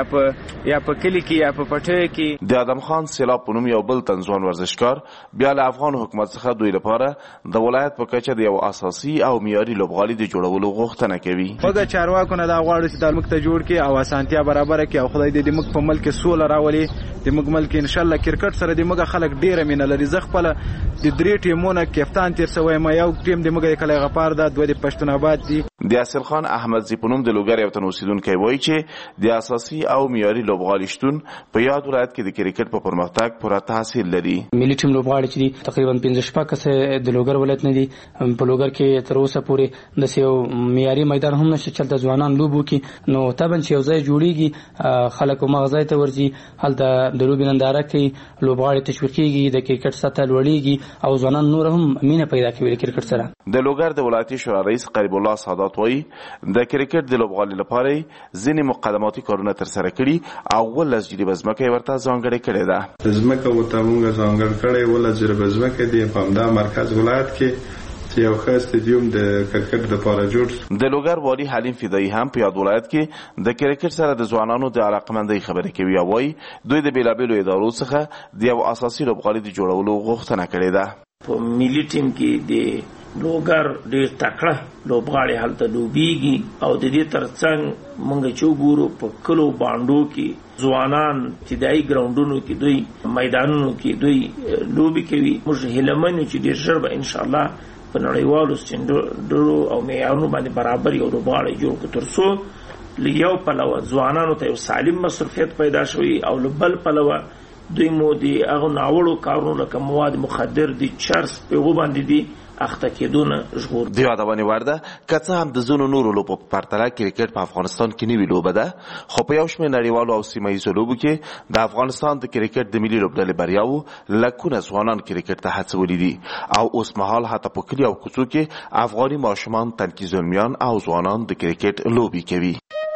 کې یا په کلي کې یا په پټیو کې. د ادم خان سیلاب په نوم یو بل تن ځوان ورزشکار بیا له افغان حکومت څخه دوی لپاره د ولایت په کچه د یو اساسي او معیاري لوبغالي د جوړولو غوښتنه کوي. موږ چارواکو نه دا غواړو چې د موږ ته جوړ کړي او اسانتیا برابر کړي او خدای دې موږ په ملک سوله راولي. د موږ ملک ان شاء الله کرکټ سره د موږ خلک ډیره مینه لري. زه خپل د درې ټیمونو کپتان تیر سوی ما یو ټیم د موږ د کلی غپار ده، دوه د پښتون آباد دي. د یاسر خان احمدزي په نوم د لوګر یو تن اوسیدونکی وایي چې د اساسي او معیاري لوبغالي شتون په یاد ولایت کې د کرکټ په پرمختګ پوره تاثیر لري. ملي ټیم لوبغاړي چې تقریبا 15 کسه د لوګر ولایت نه دي. په لوګر کې تر اوسه پورې د یو معیاري میدان هم نشته چې د ځوانان لوبو کې نو تابن چې یو ځای جوړیږي خلک مغزای ته ورځي هلته د لوبې ننداره کوي، لوبغاړي تشویقيږي، د کرکټ سطح لوړیږي او ځوانان نور هم مینه پیدا کوي کرکټ سره. د لوګر د ولایتي شورا رئیس قریب الله سادات وایي د کرکټ د لوبغالي لپاره ځینې مقدماتي کارونه ترسره کړي او ولس جریبه ځمکه ورته ځانګړې کړې ده. ځمکه ورته موږ ځانګړې کړې ولس جریبه ځمکه دی په همدا مرکز ولایت کې چې یو ښه استادیوم د کرکټ لپاره جوړ. د لوګر والي حلیم فدایي هم په یاد ولایت کې د کرکټ سره د ځوانانو د علاقمندۍ خبرې کوي او وایي دوی د بیلابیلو ادارو څخه د یو اساسي لوبغالي د جوړولو غوښتنه کړې ده. په ملي ټیم کې د لوګر ډېر تکړه لوبغاړي هلته لوبیږي او د دې ترڅنګ موږ چې وګورو په کلو باندو کې ځوانان ابتدایي ګراوندونو کې دوی میدانونو کې دوی لوبي کوي. موږ هیله منو چې ډېر ژر به انشاءالله په نړیوالو سټنډرډونو او معیارونو باندې برابر یو لوبغاړی جوړ کړو ترڅو یو پلوه ځوانانو ته یو سالم مصروفیت پیدا شوي او بل پلوه دوی مو د هغو ناوړو کارونو لکه مواد مخدر دي چرس په هغو باندې دي اخته کېدونه ژغور. د یادونې وړ ده که څه هم د ځینو نورو لوبو په پرتله کرکټ په افغانستان کې نوې لوبه ده خو په یو شمېر نړیوالو او سیمه ییزو لوبو کې د افغانستان د کرکټ د ملي لوبډلې بریاوو لکونه ځوانان کرکټ ته هڅولي دي او اوس مهال حتی په کلي او کوڅو کې افغاني ماشومان تنکي زلمیان او ځوانان د کرکټ لوبې کوي.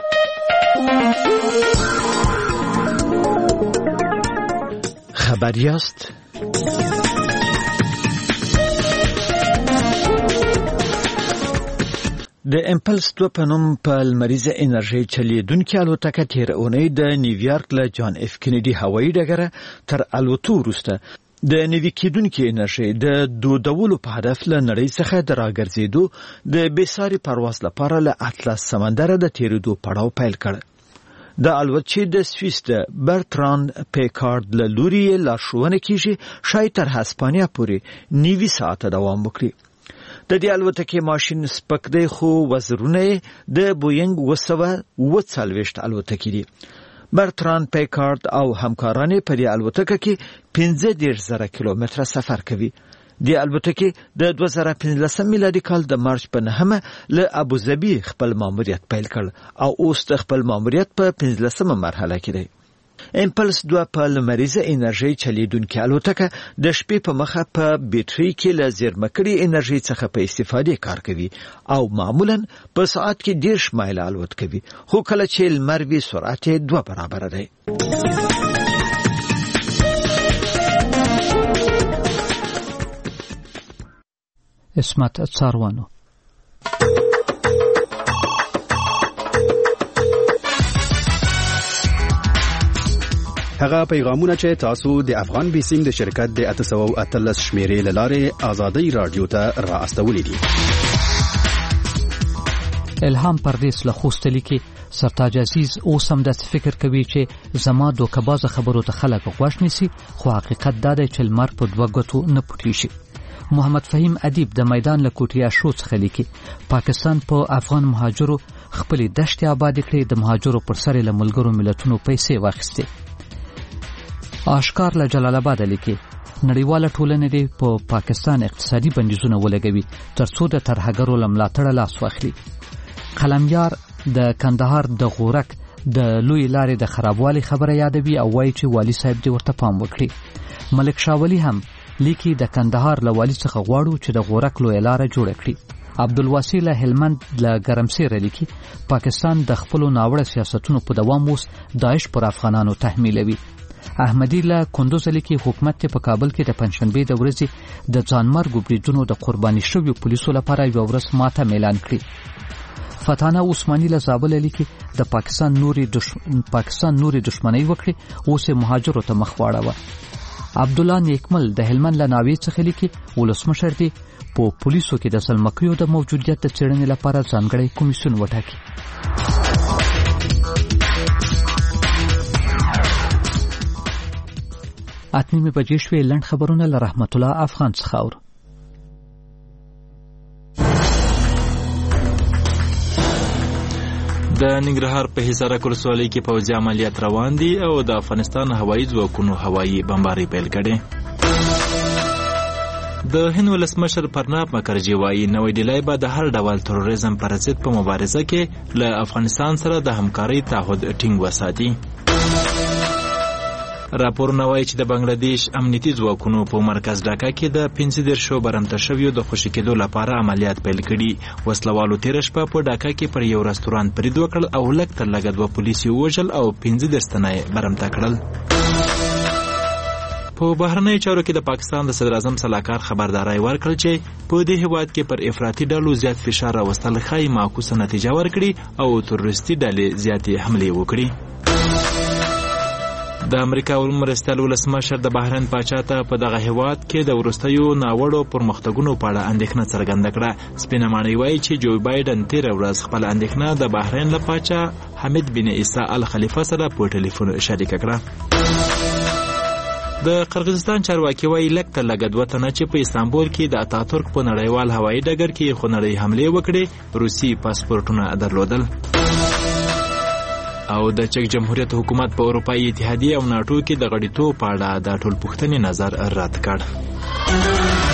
خبر یاست؟ د امپلس 2 په نوم په لمریزه انرژي چلیدونکې الوتکه تېره اونۍ د نیویارک له جان اف کینیډي هوایي ډګره تر الوتو وروسته د نوي کېدونکې انرژي د دودولو په هدف له نړۍ څخه د راګرځېدو د بېساري پرواز لپاره له اطلس سمندره د تېرېدو پړاو پیل کړ. د الوتکې د سویس د برتراند پیکارد له لوري یې لارښوونه کېږي شاید تر هسپانیا پورې 90 ساعته دوام وکړي. د دې الوتکې ماشین سپک دی خو وزرونه د بوینګ 940 الوتکې دي. برتراند پیکارد او همکاران په دې الوتکه کې 15,000 کیلومتره سفر کوي. د الوتکې د 2015 میلادي کال د مارچ په 9 له ابوظبي خپل ماموریت پیل کړ او اوس د خپل ماموریت په 15مه مرحله کې دی. امپلس 2 په لمریزه انرژي چلیدونکې الوتکه د شپې په مخه په بیټرۍ کې له زیرمه کړې انرژي څخه په استفادې کار کوي او معمولا په ساعت کې 10 مایل الوت کوي خو کله چې لمر وي سرعت 2 برابر دی. اسمت څاروانو هغه پیغامونه چې تاسو د افغان بیسیم د شرکت د 813 شمیرې لاره آزادۍ رادیو ته را استولې دي. الهام پردیس له خوست لیکي سرتاج عزیز اوس هم د فکر کوي چې زما دوکباز خبرو ته خلک غوښ نیسي خو حقیقت دا دی چې لمر په دوه ګوتو نه پټي شي. محمد فهیم ادیب د میدان له کوټیا شو څخه لیکي پاکستان په افغان مهاجرو خپل دشت آباد کړي د مهاجرو پر سر له ملګرو ملتونو پیسې واخیستي. آشکار له جلال آباد لیکي نړیواله ټولنه دې په پاکستان اقتصادي بندیزونه ولګوي ترڅو د ترهګرو له ملاتړه لاس واخلي. قلمیار د کندهار د غورک د لوی لارې د خرابوالي خبره یادوي او وایي چې والي صاحب دې ورته پام وکړي. ملک شاولی هم لیکي د کندهار له والي څخه غواړو چې د غورک لوی لاره جوړه کړي. عبدالواسی له هلمند له ګرمسیره لیکي پاکستان د خپلو ناوړه سیاستونو په دوام اوس داعش پر افغانانو تحمیلوي. احمدی له کندوز لیکي حکومت په کابل کې د پنځشنبې د ورځې د ځانمرګو بریدونو د قرباني شویو پولیسو لپاره یو ورځ ماتم اعلان کړی. فتانه عثماني له زابل لیکي د پاکستان نوري دشمنی وکړي اوس مهاجرو ته مخ واړوه. عبدالله نیکمل د هلمند له ناوې څخه لیکي ولسمشر دی په پولیسو کې د سلمکیو د موجودیت د څېړنې لپاره ځانګړی کمیسیون وټاکي. اتنیمې بجې شوې. لنډ خبرونه له رحمت الله افغان څخه اورو. د ننګرهار په حصارک ولسوالۍ کې پوځي عملیات روان دي او د افغانستان هوایي ځواکونو هوایي بمباري پیل کړې. د هند ولسمشر پرناب مکرجي وایي نوې ډیلی به د هر ډول تروریزم پر ضد په مبارزه کې له افغانستان سره د همکارۍ تعهد ټینګ وساتي. راپورونه وایي چې د بنگلادیش امنیتي ځواکونو په مرکز ډاکا کې د 15 برمته شویو د خوشي کېدو لپاره عملیات پیل کړي. وسلوالو تېره شپه په ډاکا کې پر یو رستورانت برید وکړ او لږ تر لږه 2 پولیس ووژل او 15 تنه برمته کړل. په بهرنیو چارو کې د پاکستان د صدر اعظم صلاحکار خبرداري ورکړل چې په دې هیواد کې پر افراطي ډلو زیات فشار راوستل ښایي معکوسه نتیجه ورکړي او تروریستي ډلې زیاتې حملې وکړي. د امریکا مرستیال ولسمشر د بحرین پاچا ته په دغه هیواد کې د وروستیو ناوړو پرمختګونو په اړه اندېښنه څرګنده کړه. سپینه ماڼۍ وایي چې جو بایدن تېره ورځ خپله اندېښنه د بحرین له پاچا حمید بن عیسی الخلیفه سره په ټلیفون شریکه کړه. د قرغیزستان چارواکي وایي لږ تر لږه 2 تنه چې په استانبول کې د اتاتورک په نړیوال هوایي ډګر کې خونړۍ حملې وکړې روسي پاسپورټونه درلودل. او د چک جمهوریت حکومت په اروپایي اتحادیه او ناټو کې د غړیتوب په اړه د ټولپوښتنې نظر رد کړ.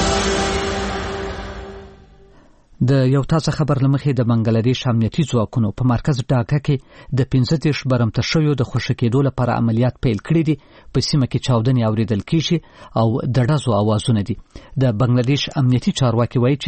د یو تازه خبر لمخې د بنگلادیش امنیتي ځواکونو په مرکز ډاکا کې د 15 برمته شویو د خوشي کېدو لپاره عملیات پیل کړي دي. په سیمه کې چاودنې اوریدل کیږي او د ډزو اوازونه دي. د بنگلادیش امنیتي چارواکي وایي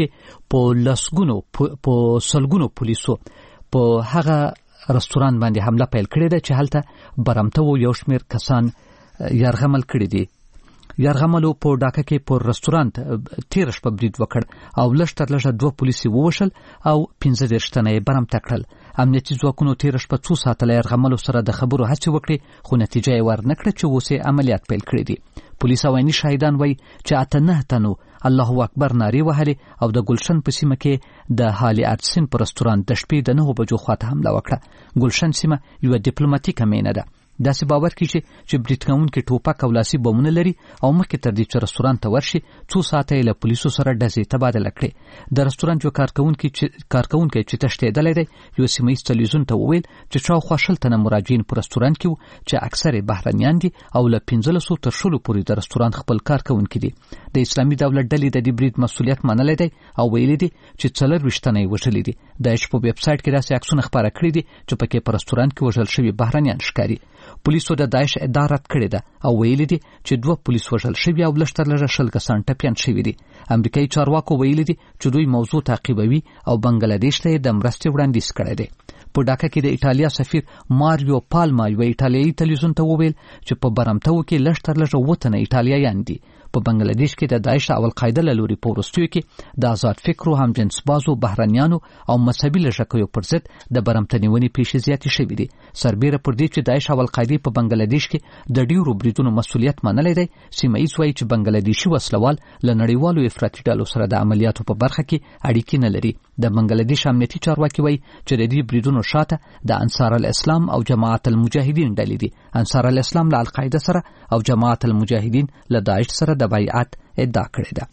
چې په سلګونو پولیسو په هغه رستوران باندې حمله پیل کړې ده چې هلته برمته و یو شمېر کسان یرغمل کړي دي. یرغملو په ډاکا کې په رستورانت 13 شپه برید وکړ او لږ تر لږه 2 پولیس ووژل او 15 تنه یې برمته کړل. امنیتي ځواکونو 13 شپه 2 ساعته له یرغملو سره د خبرو هڅې وکړې خو نتیجه یې ورنکړه چې اوس یې عملیات پیل کړي دي. پولیس او عیني شاهدان وایي چې 9 تنو الله اکبر نارې وهلې او د ګلشن په سیمه کې د حالي ارتسین په رستورانت د شپې د 9 بجو خواته حمله وکړه. ګلشن سیمه یو ډیپلوماټیکه مینه ده. داسې باور کیږي چې برید کوونکي ټوپک او لاسي بمونه لري او مخکې تر دې چې رستورانت ته ورشي 2 ساعته یې له پولیسو سره ډزې تبادله کړې. د رستورانت یو کارکوونکی چې تښتېدلی دی یو سیمهیز تلویزیون ته وویل چې شاوخوا 60 تنه مراجعین په رستورانت کې وو چې اکثر بهرنیان دي او له 15 تر 16 پورې د رستورانت خپل کارکوونکي دي. د اسلامي دولت ډلې د دې برید مسؤلیت منلی دی او ویلي دي چې 24 تنه یې وژلي دي. د په ویب سایټ کې داسې عکسونه خپاره کړي دي چې پکې په رستورانت کې وژل شوي بهرنیان ښکاري. پولیسو د داعش ادعا رد کړې ده او ویلي دي چې 2 پولیس وژل شوي او لږ تر لږه 20 کسان ټپیان شوي دي. امریکایي چارواکو ویلي دي چې دوی موضوع تعقیبوي او بنگلادیش ته د مرستې وړاندیز کړی دی. په ډاکا کې د ایټالیا سفیر ماریو پالما یو ایټالیایي تلویزیون ته وویل چې په برمتو کې لږ تر لږه 7 تنه ایټالیایان دي. په بنگلادیش کې د داعش او القاعده له لوري په وروستیو کې د آزاد فکرو هم جنس بازو بهرنیانو او مذهبي لږکیو پر ضد د برمتنیونې پیښې زیاتې شوې دي. سربیره پر دې چې داعش او القاعده په بنگلادیش کې د ډیرو بریدونو مسؤلیت منلی دی، سیمه ییز وایي چې بنگلادیشي وسلوال له نړیوالو افراطي ډلو سره د عملیاتو په برخه کې اړیکې نه لري. د بنگلادیش امنیتي چارواکي وایي چې د دې بریدونو شاته د انصار الاسلام او جماعت المجاهدین ډلې دي. انصار الاسلام له القاعده سره او جماعت المجاهدین له داعش سره د بیعت ادعا کړې ده.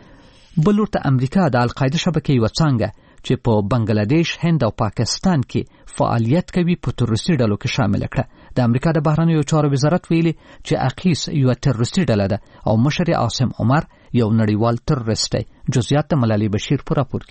بل ورته امریکا د القاعده شبکې یوه څانګه چې په بنگلادیش، هند او پاکستان کې فعالیت کوي په تروریستي ډلو کې شامل کړه. د امریکا د بهرنیو چارو وزارت ویلي چې اقیس یو تروریستي ډله ده او مشر عاصم عمر یو نړیوال تروریست دی. جزئیات د ملالۍ بشیر په راپور کې.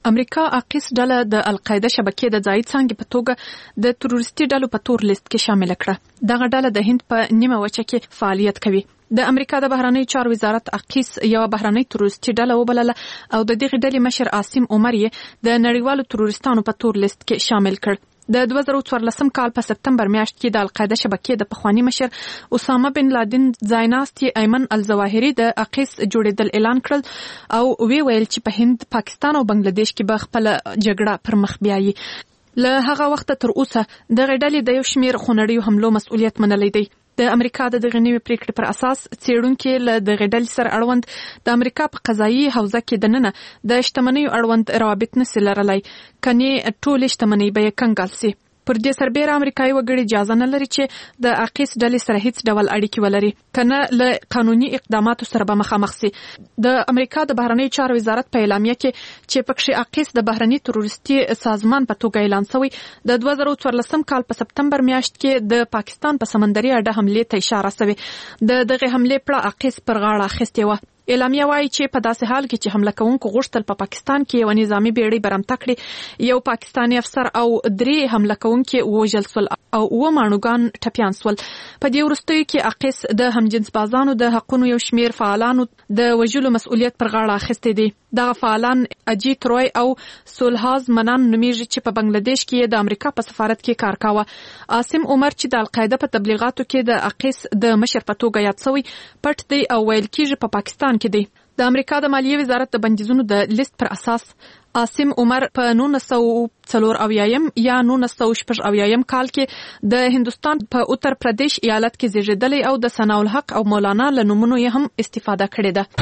امریکا اقیس ډله د القاعده شبکې د ځای څنګه په توګه د تروریستي ډلو په تور لیست کې شامل کړه. دغه ډله د هند په نیمه وچه کې فعالیت کوي. د امریکا د بهرنی چارو وزارت اقیس یو بهرنی تروریستي ډله وبلله او د دغه ډلې مشر عاصم عمر یې د نړیوالو تروریستانو په تور لیست کې شامل کړ. د 2014 کال په سپتمبر میاشت کې د القاعده شبکې د پخوانی مشر اسامه بن لادن ځایناستي ایمن الظواهري د اقیس جوړیدل اعلان کړل او ویل چې په هند، پاکستان او بنگلاديش کې به خپل جګړه پر مخ بیایي. له هغه وخت تر اوسه د غډلې د یو شمیر خونړیو حملو مسؤلیت منلی دی. د امریکا د دغه نوې پریکړې پر اساس څېړونکو له د غډل سره اړوند د امریکا په قضایي حوزه کې دننه د شتمنۍ اړوند روابط نسي لرلای، کني ټول شتمنۍ به کنګال سي. پر دې سربېره امریکایي وګړي اجازه نه لري چې د اقیس ډلې سره هیڅ ډول اړیکې ولري، کنه له قانوني اقداماتو سره به مخامخ سي. د امریکا د بهرنی چارو وزارت په اعلامیه کې چې پکې اقیس د بهرنی تروریستي سازمان په توګه اعلان شوی، د 2014 کال په سپتمبر میاشت کې د پاکستان په سمندري اډه حمله ته اشاره شوی. دغه حمله پر اقیس پر غاړه اخیستې و. اعلامیه وايي چې په داسې حال کې چې حمله کوونکو غوښتل په پاکستان کې یو نظامی بیړۍ برمته کړي، یو پاکستاني افسر او 3 حمله کوونکي وژل شول او 9 مانوګان ټپيان شول. په دې وروستیو کې اقیس د همجنس بازانو د حقونو یو شمیر فعالانو د وژلو مسؤلیت پر غاړه اخیستی دی. دغه فعالان اجیت روی او سولهاز منان نومیږي چې په بنگلاديش کې د امریکا په سفارت کې کار کاوه. عاصم عمر چې د القاعده په تبلیغاتو کې د اقیس د مشر په توګه یاد شوی پټ دی او ویل کېږي په پاکستان کې دی. د امریکا د مالیې وزارت د بندیزونو د لیست پر اساس عاصم عمر په 1940 یا 1980 کال کې د هندستان په اتر پردیش ایالت کې زیږیدلی او د ثناء الحق او مولانا له نومونو یې هم استفاده کړې ده.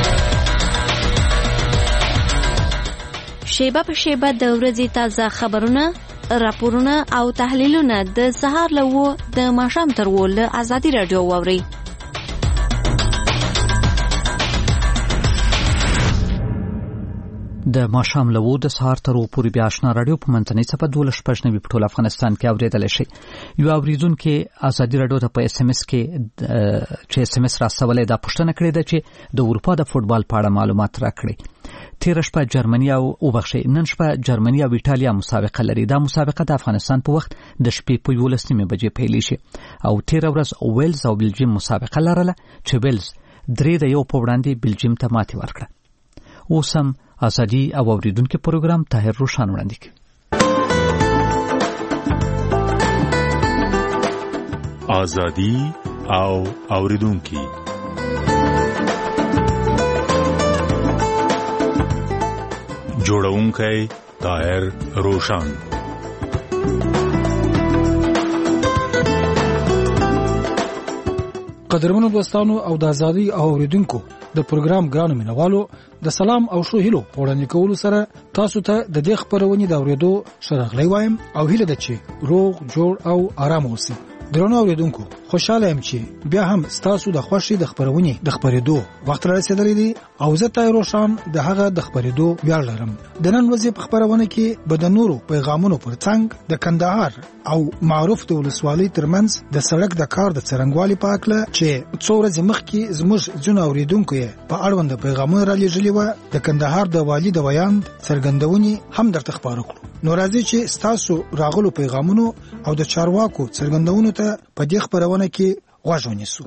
شیبه په شیبه د ورځې تازه خبرونه، راپورونه او تحلیلونه د سهار له 9 د ماښام تر 10 له آزادي رادیو واورئ. د ماښام له 9 د سهار تر 10 پورې بیا آشنا رادیو په منځنۍ صفحه 12 په ټول افغانستان کې اوریدل شي. یو اوریدونکو آزادي رادیو ته په اس ام اس کې چې اس ام اس راستولې دا پوښتنه کړې ده چې د اروپا د فوتبال په اړه معلومات راکړي. تیر شپه جرمني او نن شپه جرمني او ایټالیا مسابقه لري. دا مسابقه د افغانستان په وخت د شپې په 11 بجې پیل شي او تیر ورځ ویلز او بلجیم مسابقه لرله چې ویلز 3 د 1 په وړاندې بلجیم ته ماتې ورکړه. اوس هم ازادي او اوریدونکو پروګرام طاهر روشان وړاندې کوي. ازادي او اوریدونکو جوړونکی طاهر روشان. قدرمنو دوستانو او د ازادي او اوریدونکو د پروګرام ګرانو مینوالو د سلام او شو هیلو وړاندې کولو سره تاسو ته د دې خبرونې د اوریدو شرغلی وایم او هیله ده چې روغ جوړ او آرام اوسئ. درنو اوریدونکو خوشاله یم چې بیا هم تاسو د خوشي د خبرونې د خبرېدو وخت را رسیدلی دی او زه طاهر روشان د هغه د خبرېدو ویاړ لرم. د نن ورځې په خبرونه کې به د نورو پیغامونو پر څنګ د کندهار او معروف د ولسوالۍ ترمنځ د سړک د کار د څرنګوالي په اړه چې څو ورځې مخکې زموږ ځینو اوریدونکو یې په اړوند پیغامونه را لېږلي وو د کندهار د والي د ویاند څرګندونې هم درته خبرو کړو. نو راځي چې تاسو راغلو پیغامونو او د چارواکو څرګندونو ته په دې خبرونه کې غوږ ونیسو.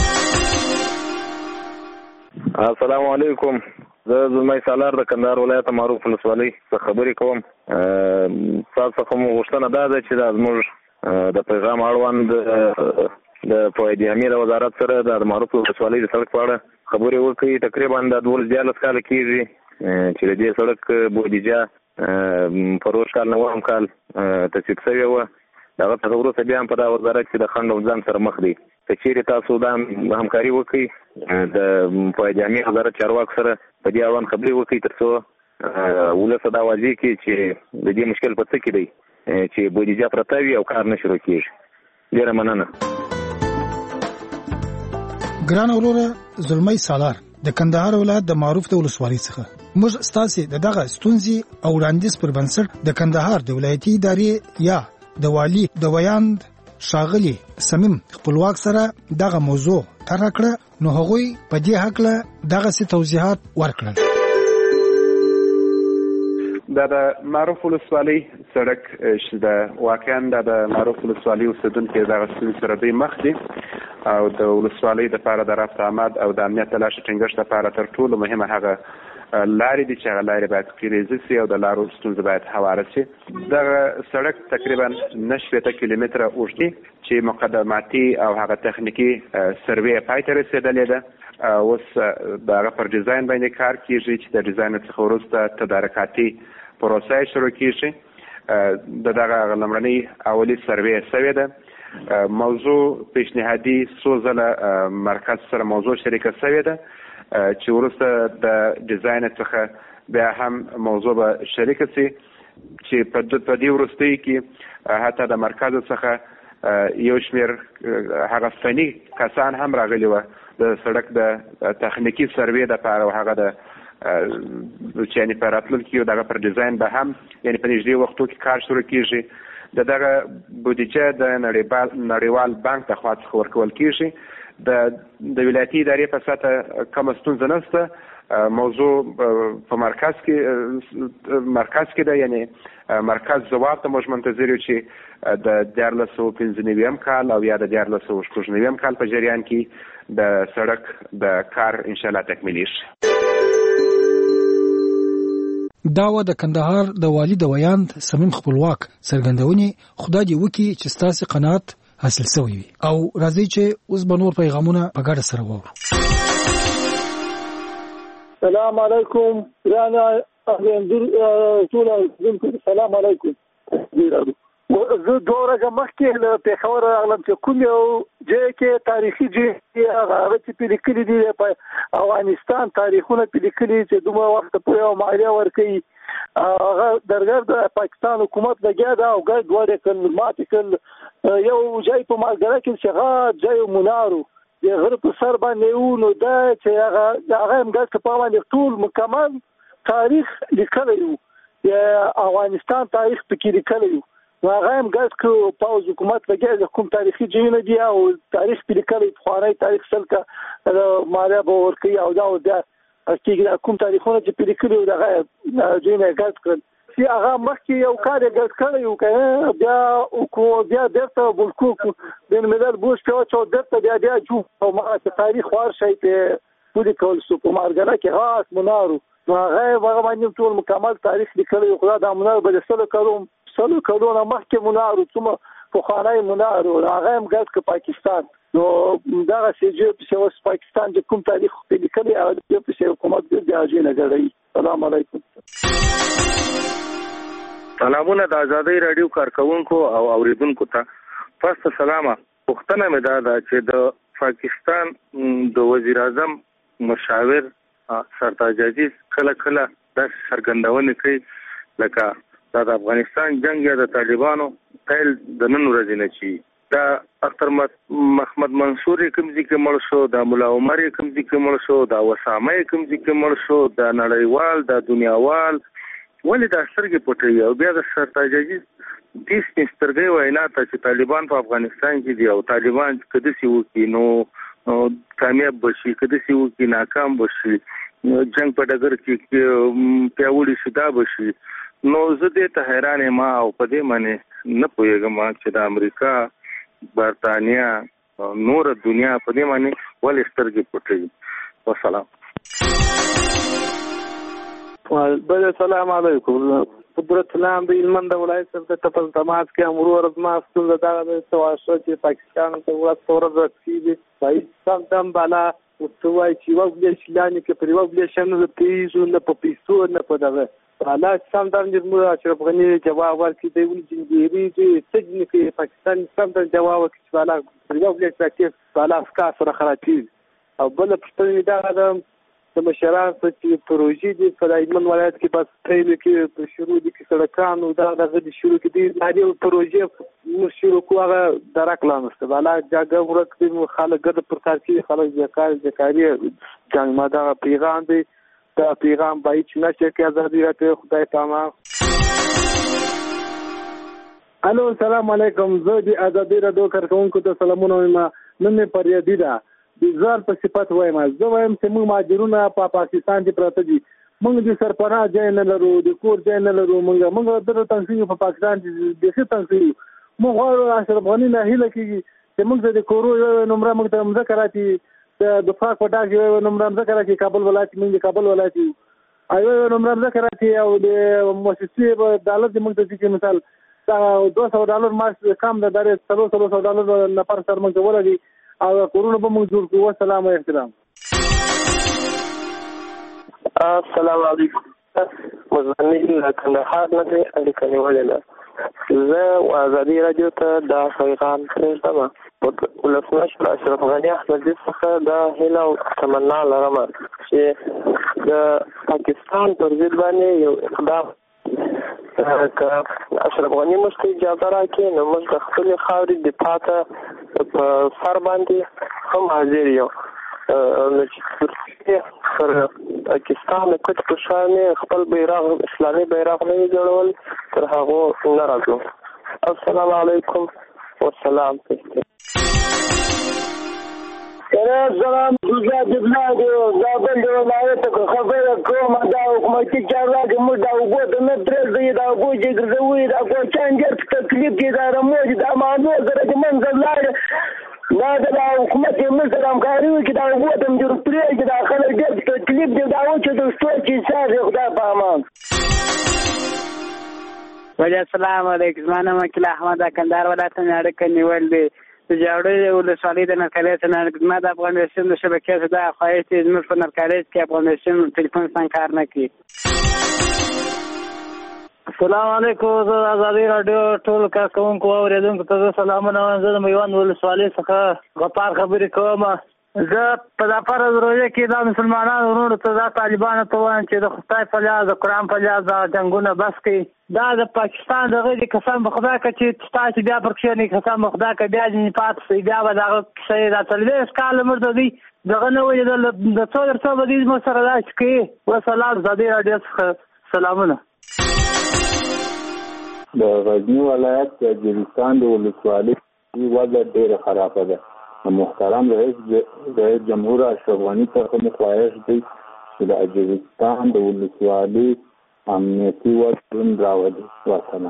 السلام علیکم. زه زلمی سالار د کندهار ولایت معروف ولسوالۍ څخه خبرې کوم. تاسو څخه مو غوښتنه ده چې دا زموږ د پیغام اړوند د فوایدي امیر وزارت سره د معروف ولسوالۍ د سړک په اړه خبرې وکړي. تقریبا د 12 کال کېږي چې د دې سړک بودیجه پروژ کال نوم کال تصدیق شوی و. دغه څه وروسته بیا په دا وزارت کې د خنډ او ځان سره مخ دی. که چیرې تاسو دا همکاري وکړئ د فوایدي امیر وزارت چارواکو سره په دې اړوند خبرې وکړي ترڅو ولس دا واضح کړي چې د دې مشکل په څه کې دی چې بودیجه پرته وي او کار نه شروع کېږي. ډېره مننه. ګران وروره زلمی سالار د کندهار ولایت د معروف د ولسوالۍ څخه موږ ستاسو د دغه ستونزې او وړاندیز پر بنسټ د کندهار د ولایتي ادارې یا د والی د ویاند شاغلی سمیم خپلواک سره دغه موضوع طرح کړه. نو هغوی په دې حق له دغه څه توضیحات ورکړل. د معروف ولسوالۍ سړک چې د واقعا د معروف ولسوالۍ اوسیدونکي دغه ستونزې سره دوی مخ دي او د ولسوالۍ دپاره د رفت آمد او د امنیت د لاشي ټینګښت لپاره تر ټولو مهمه هغه لارې دي چې هغه لارې باید کلیزه سي او د لارو ستونزې باید هواره سي. دغه سړک تقریبا 9 کیلومتره اوږد دی چې مقدماتي او هغه تخنیکي سروې پای ته رسېدلې ده. اوس د هغه پر ډیزاین باندې کار کیږي چې د ډیزاین څخه وروسته تدارکاتي پروسه شروع کیږي. دغه لومړنۍ اولي سروې سوې ده. موضوع پیشنهادي څو ځله مرکز سره موضوع شریکه سوې ده چې وروسته د ډیزاین څخه بیا هم موضوع به شریکه سي چې په دې وروستۍ کې حتی د مرکز څخه یو شمېر هغه فني کسان هم راغلي وو د سړک د تخنیکي سروې دپاره او هغه د چې یعنې په راتلونکي کې دغه پر ډیزاین به هم یعنې په نږدې وختو کې کار شروع کېږي. د دغه بودیجه د نړیوال بانک د خوا څخه ورکول کېږي. د ولایتي ادارې په سطحه کومه ستونزه نشته. موضوع په مرکز کې ده، یعنې مرکز ځواب ته موږ منتظر یو چې د 1495 کال او یا د 1496 کال په جریان کې د سړک د کار انشاءالله تکمیلیږي. دا و د کندهار د والي د ویاند صمیم خپلواک څرګندونې خدای دې وکړي چې ستاسو قناعت حاصل شوی وي او راځي چې اوس به نور پیغامونه په ګډه سره وورو. السلام علیکم رانا انځور ټول السلام علیکم. زه دوه ورځې مخکې له پېښور راغلم چې کوم یو ځای کې تاریخي ځای هغه چې پې لیکلي دي په افغانستان تاریخونه پې لیکلي چې دومره وخت پورې یوه مالیه ورکوي. هغه درګر د پاکستان حکومت لګیا ده او ګډ وړې کړل ماتې کړل. یو ځای په مالګره کې چې هغه ځای منارو د غره په سر باندې و نو دا چې هغه هم ګډ په باندې ټول مکمل تاریخ لیکلی و د افغانستان تاریخ پکې لیکلی و. هغه هم ګډ کړو پوځ حکومت لګیا د کوم تاریخي ځایونه دي او تاریخ پې لیکلی پخوانی تاریخ سلکه مالیه به ورکوي او دا کېږي کوم تاریخونه چې پې لیکلي وو دغه ځایونه یې ګډ کړل. چې هغه مخکې یو کار یې ګډ کړی و که بیا بېرته بلکو بین الملل بوج پې واچو بېرته بیا جوړ او مغه تاریخ وار شی پې ولیکل سو په مارګره کې خاص منارو نو هغه هغه باندې ټول مکمل تاریخ لیکلی و. خو دا منار به د سلو کلونه مخکې منارو څومره پخوانی منارو هغه هم ګډ که پاکستان نو دغه سیجه پسې اوس پاکستان چې کوم تاریخ پې لیکلی هغه پسې حکومت ګرځي هغې نه ګډوي. سلام علیکم. سلامونه د ازادۍ راډیو کارکونکو او اوریدونکو ته. فاست سلامه. پوښتنه مې دا ده چې د پاکستان د وزیر اعظم مشاور سرتاج عزیز کله کله داسې څرګندونې کوي لکه دا د افغانستان جنگ یا د طالبانو پیل د نن ورځې نه چې دا اختر محمد منصور کوم ځای کې مړ شو، دا مولا عمر کوم ځای کې مړ شو، دا وسامه کوم ځای کې مړ شو، دا نړیوال دا دنیاوال ولې دا سترګې پټوي او بیا د سرتاج عزیز دې سترګې وینا ته چې طالبان په افغانستان کې دي او طالبان که داسې وکړي نو کامیاب بشي، که داسې وکړي ناکام بشي، جنگ په ډګر کې پیاوړي شي دا بشي. نو زه دې ته حیران یم او په دې باندې نه پوهېږم چې د امریکا برطانیا نور دنیا په دې باندې ولې سترګې پټوي. والسلام. بله سلام علیکم. قدرت الله د هلمند ولایت څخه د تپل تماس کې امرو ورځ ما ستونزه دغه د سواشه چې پاکستان ته ورځ رسېږي صحیح سم دم بالا وتوای چې وګړي شلانې کې پر وګړي شنو د پیسو نه په پیسو نه په دغه بالا سم دم جمهور اشرف غنی جواب ورکړي دی ولې چې سجن کې پاکستان سم دم جواب ورکړي بالا پر وګړي پاکستان بالا افکار سره خرابي او بل پښتني دا د مشران چې پروژې دي په هلمند ولایت کې بس پیل کې په شروع دي کې سړکانو دغه د شروع کې دي دا پروژې مو شروع کوو هغه درک لانسته بالا جګه ورکړي خلک ګډ پر کار کې خلک ځکاري جنګ ما دا پیغام دی دا پیغام باید چې نشه کې ازادي راته خدای پاما. الو السلام علیکم. زه د ازادي راډیو کارکونکو ته سلامونه وایم. نن مې پریادي ده د ځان په صفت وایم. زه وایم چې موږ مهاجرونه په پاکستان کې پراته دي موږ د سرپناه ځای نه لرو، د کور ځای نه لرو. موږ دغه تنګ په پاکستان کې د څه تنګ شو. موږ غواړو اشرف غني نه هیله کیږي چې موږ د کورو یو نمبر موږ ته مذکر راځي د دفاع کوټه کې یو نمبر مذکر راځي کابل ولایت موږ کابل ولایت ایو نمبر مذکر راځي او د مؤسسې ډالر د موږ ته چې مثال $200 معاش کم د درې $300 نفر سره موږ ولري او کورونه به موږ جوړ کړو. سلام او احترام. السلام علیکم. مزمنین کندهار نه دی اړیکه نیولې ده. زه آزادي رادیو ته دا پیغام پرېږدم. ولسمشر اشرف غني احمدزي څخه دا هیله او تمنا لرم چې د پاکستان پر ضد باندې یو اقدام که اشرف غني موږ ته اجازه راکړي نو موږ د خپلې خاورې دفاع ته په سر باندې هم حاضر یو. نو چې پر پاکستان کوټ په شان خپل بیرغ اسلامي بیرغ نه جوړول تر هغه نه راځو. السلام علیکم والسلام. سلام دوزا جبنا دا بل ولایت خبره کوم دا حکومتي چارواکي موږ دا وګورو د مدرسې دی دا وګورو چې ګرځوي دا کو چانجر تکلیف کې دا رموج دا مانو سره د منځ لار دا حکومت یې موږ همکاري وکړي دا وګورو د جوړ پرې چې دا خلک ډېر تکلیف دی دا و چې د څو چې ساده خدای په امان. وعلیکم السلام علیکم. زما نوم وکیل احمد کندهار ولایت نه اړیکه نیول دی. د جاوړې ولسوالۍ د نرکالیز نه ما د افغانستان د شبکې څخه د خواهش چې زموږ په نرکالیز کې افغانستان ټلیفون څنګه کار نه کوي. السلام علیکم. زه آزادي رادیو ټول کارکوونکو او اوریدونکو ته سلامونه وایم. زه د میوند ولسوالۍ څخه غفار خبرې کوم. زه په دا فرض روزه کې دا مسلمانانو ورونو ته دا طالبانو ته وایم چې د خدای په لحاظ د قرآن په لحاظ دا جنګونه بس کړي. دا د پاکستان دغه د قسم په خدای که چې تاسو بیا پر کښېنئ قسم په خدای که بیا ځینې پاتې شئ بیا به دغه کیسه دا 40 کاله مړه دوی دغه نه ویل د څو درڅو به دوی زموږ سره داسې کوي. وسلام. آزادي رادیو څخه سلامونه. د غزني ولایت د اجرستان د ولسوالۍ وضع ډېره خرابه ده. محترم رئیس جمهور اشرف غني څخه مو خواهش دی چې د اجرستان د ولسوالۍ امنیتي وضع راولي. وسلام.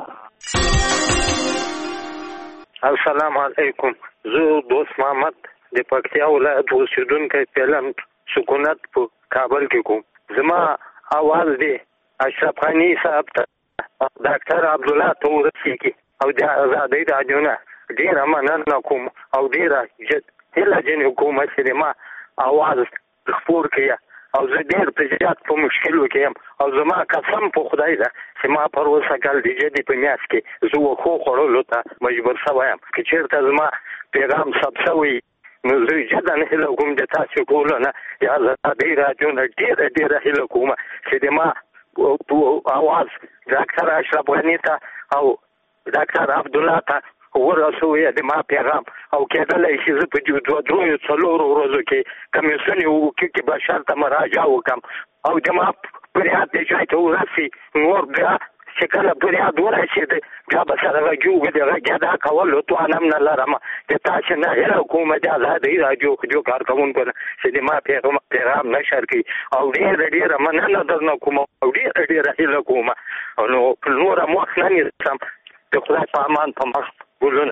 السلام علیکم. زه دوست محمد د پکتیا ولایت اوسیدونکی فعلا سکونت په کابل کې کوم. زما اواز دی اشرف غني صاحب ته ډاکټر عبدالله ته ورسیږي او د آزادۍ رادیو ډېره مننه کوم او ډېره هیله جنې کوم چې ما اواز خپور کړي او زه ډېر په زیات په مشکلو کې یم او زما قسم په خدای ده چې ما پر اوسه کال د جدي په میاشت کې زه وښو خوړلو ته مجبور شوی یم. که چېرته زما پیغام ثبت شوی نو زه جدا هیله کوم د تاسو ټولو نه د آزادۍ رادیو نه ډېره هیله کوم چې د ما اواز ډاکټر اشرف غني ته او ډاکټر عبدالله ته ورسوي د ما پیغام او کېدلی شي زه په دوه څلورو ورځو کې کمیسیون وکړي چې بشر ته مراجعه وکړم او د ما فریاد دې ځای ته ورسي نور بیا چې کله فریاد ورسېد بیا به سره غږ وکړي غږ ادا کولو توان هم نه لرم. د تاسو نه هیله کوم د آزادۍ رادیو کارکوونکو چې د ما پیغام نشر کړي او ډېره مننه درنه کوم او ډېره هیله کوم نو نوره وخت نه نیسم. د خدای په امان په مخ ګلونه.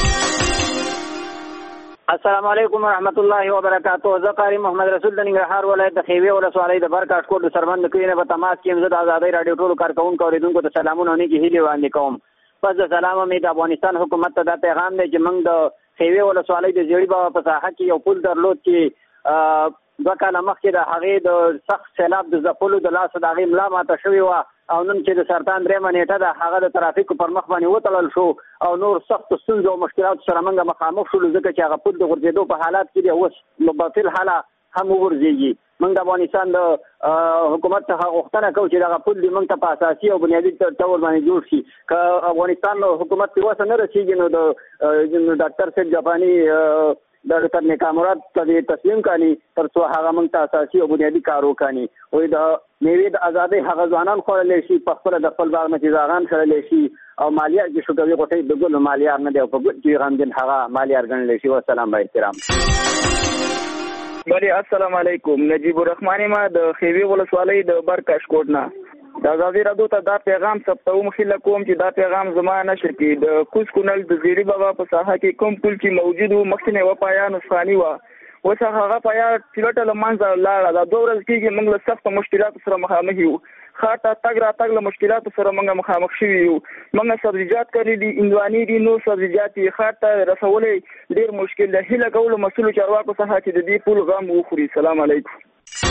السلام علیکم ورحمت الله وبرکاته. زه قاری محمد رسول د ننګرهار ولایت د خیوې ولسوالۍ د برکاټ کوټ د سربند کلي نه په تماس کې یم. زه د آزادۍ رادیو ټولو کارکوونکو اوریدونکو ته سلامونه او نیکې هیلې وړاندې کوم. پس د سلام مې د افغانستان حکومت ته دا پیغام دی چې موږ د خیوې ولسوالۍ د زیړي بابا په ساحه کې یو پل درلود چې 2 کاله مخکې د هغې د سخت سیلاب د ځپلو د لاسه د هغې ملا ماته شوې وه او نن چې د سرطان 3 نیټه ده هغه د ترافیکو پر مخ باندې وتړل شو او نور سختو ستونزو او مشکلاتو سره موږ مخامخ شولو ځکه چې هغه پل د غورځېدو په حالات کې دی اوس په فل حاله هم وغورځېږي. موږ د افغانستان د حکومت څخه غوښتنه کوو چې دغه پل دې موږ ته په اساسي او بنیادي ډول باندې جوړ شي. که افغانستان حکومت کې وسه نه رسېږي نو د ډاکټر صاحب جاپاني د ډاکټر نیکا مراد ته تسلیم کړي تر څو هغه موږ ته اساسي او بنیادي کار وکړي. وایي د میوې د ازادۍ هغه ځوانان خوړلی شي په خپله د خپل باغ نه چې زاغان کړلی شي او مالیار چې شوکوي غوټۍ د ګلو مالیار نه دی او په ګل کې غمجن هغه مالیار ګڼلی شي. والسلام با احترام. بله السلام علیکم. نجیب الرحمن ما د خیوی ولسوالۍ د برکاش کوټ نه د ازادي راډیو ته دا پیغام ثبتوم خله کوم چې دا پیغام زما نشر کې د کوز کونل د زیری بابا په ساحه کې کوم پل چې موجود و مخکنه و پایا نسخانی و وسه هغه پایا چلټه لمنځه لاړه دا دوه ورځې کې موږ له سخت مشکلات سره مخامخ یو خاطه تګ را تګ له مشکلات سره موږ مخامخ شوي یو موږ سبزیجات کړی دي اندواني دي نو سبزیجات خاطه رسولې ډیر مشکل ده هله کول مسؤل چارواکو څخه چې د دې پل غم وخوري. السلام علیکم.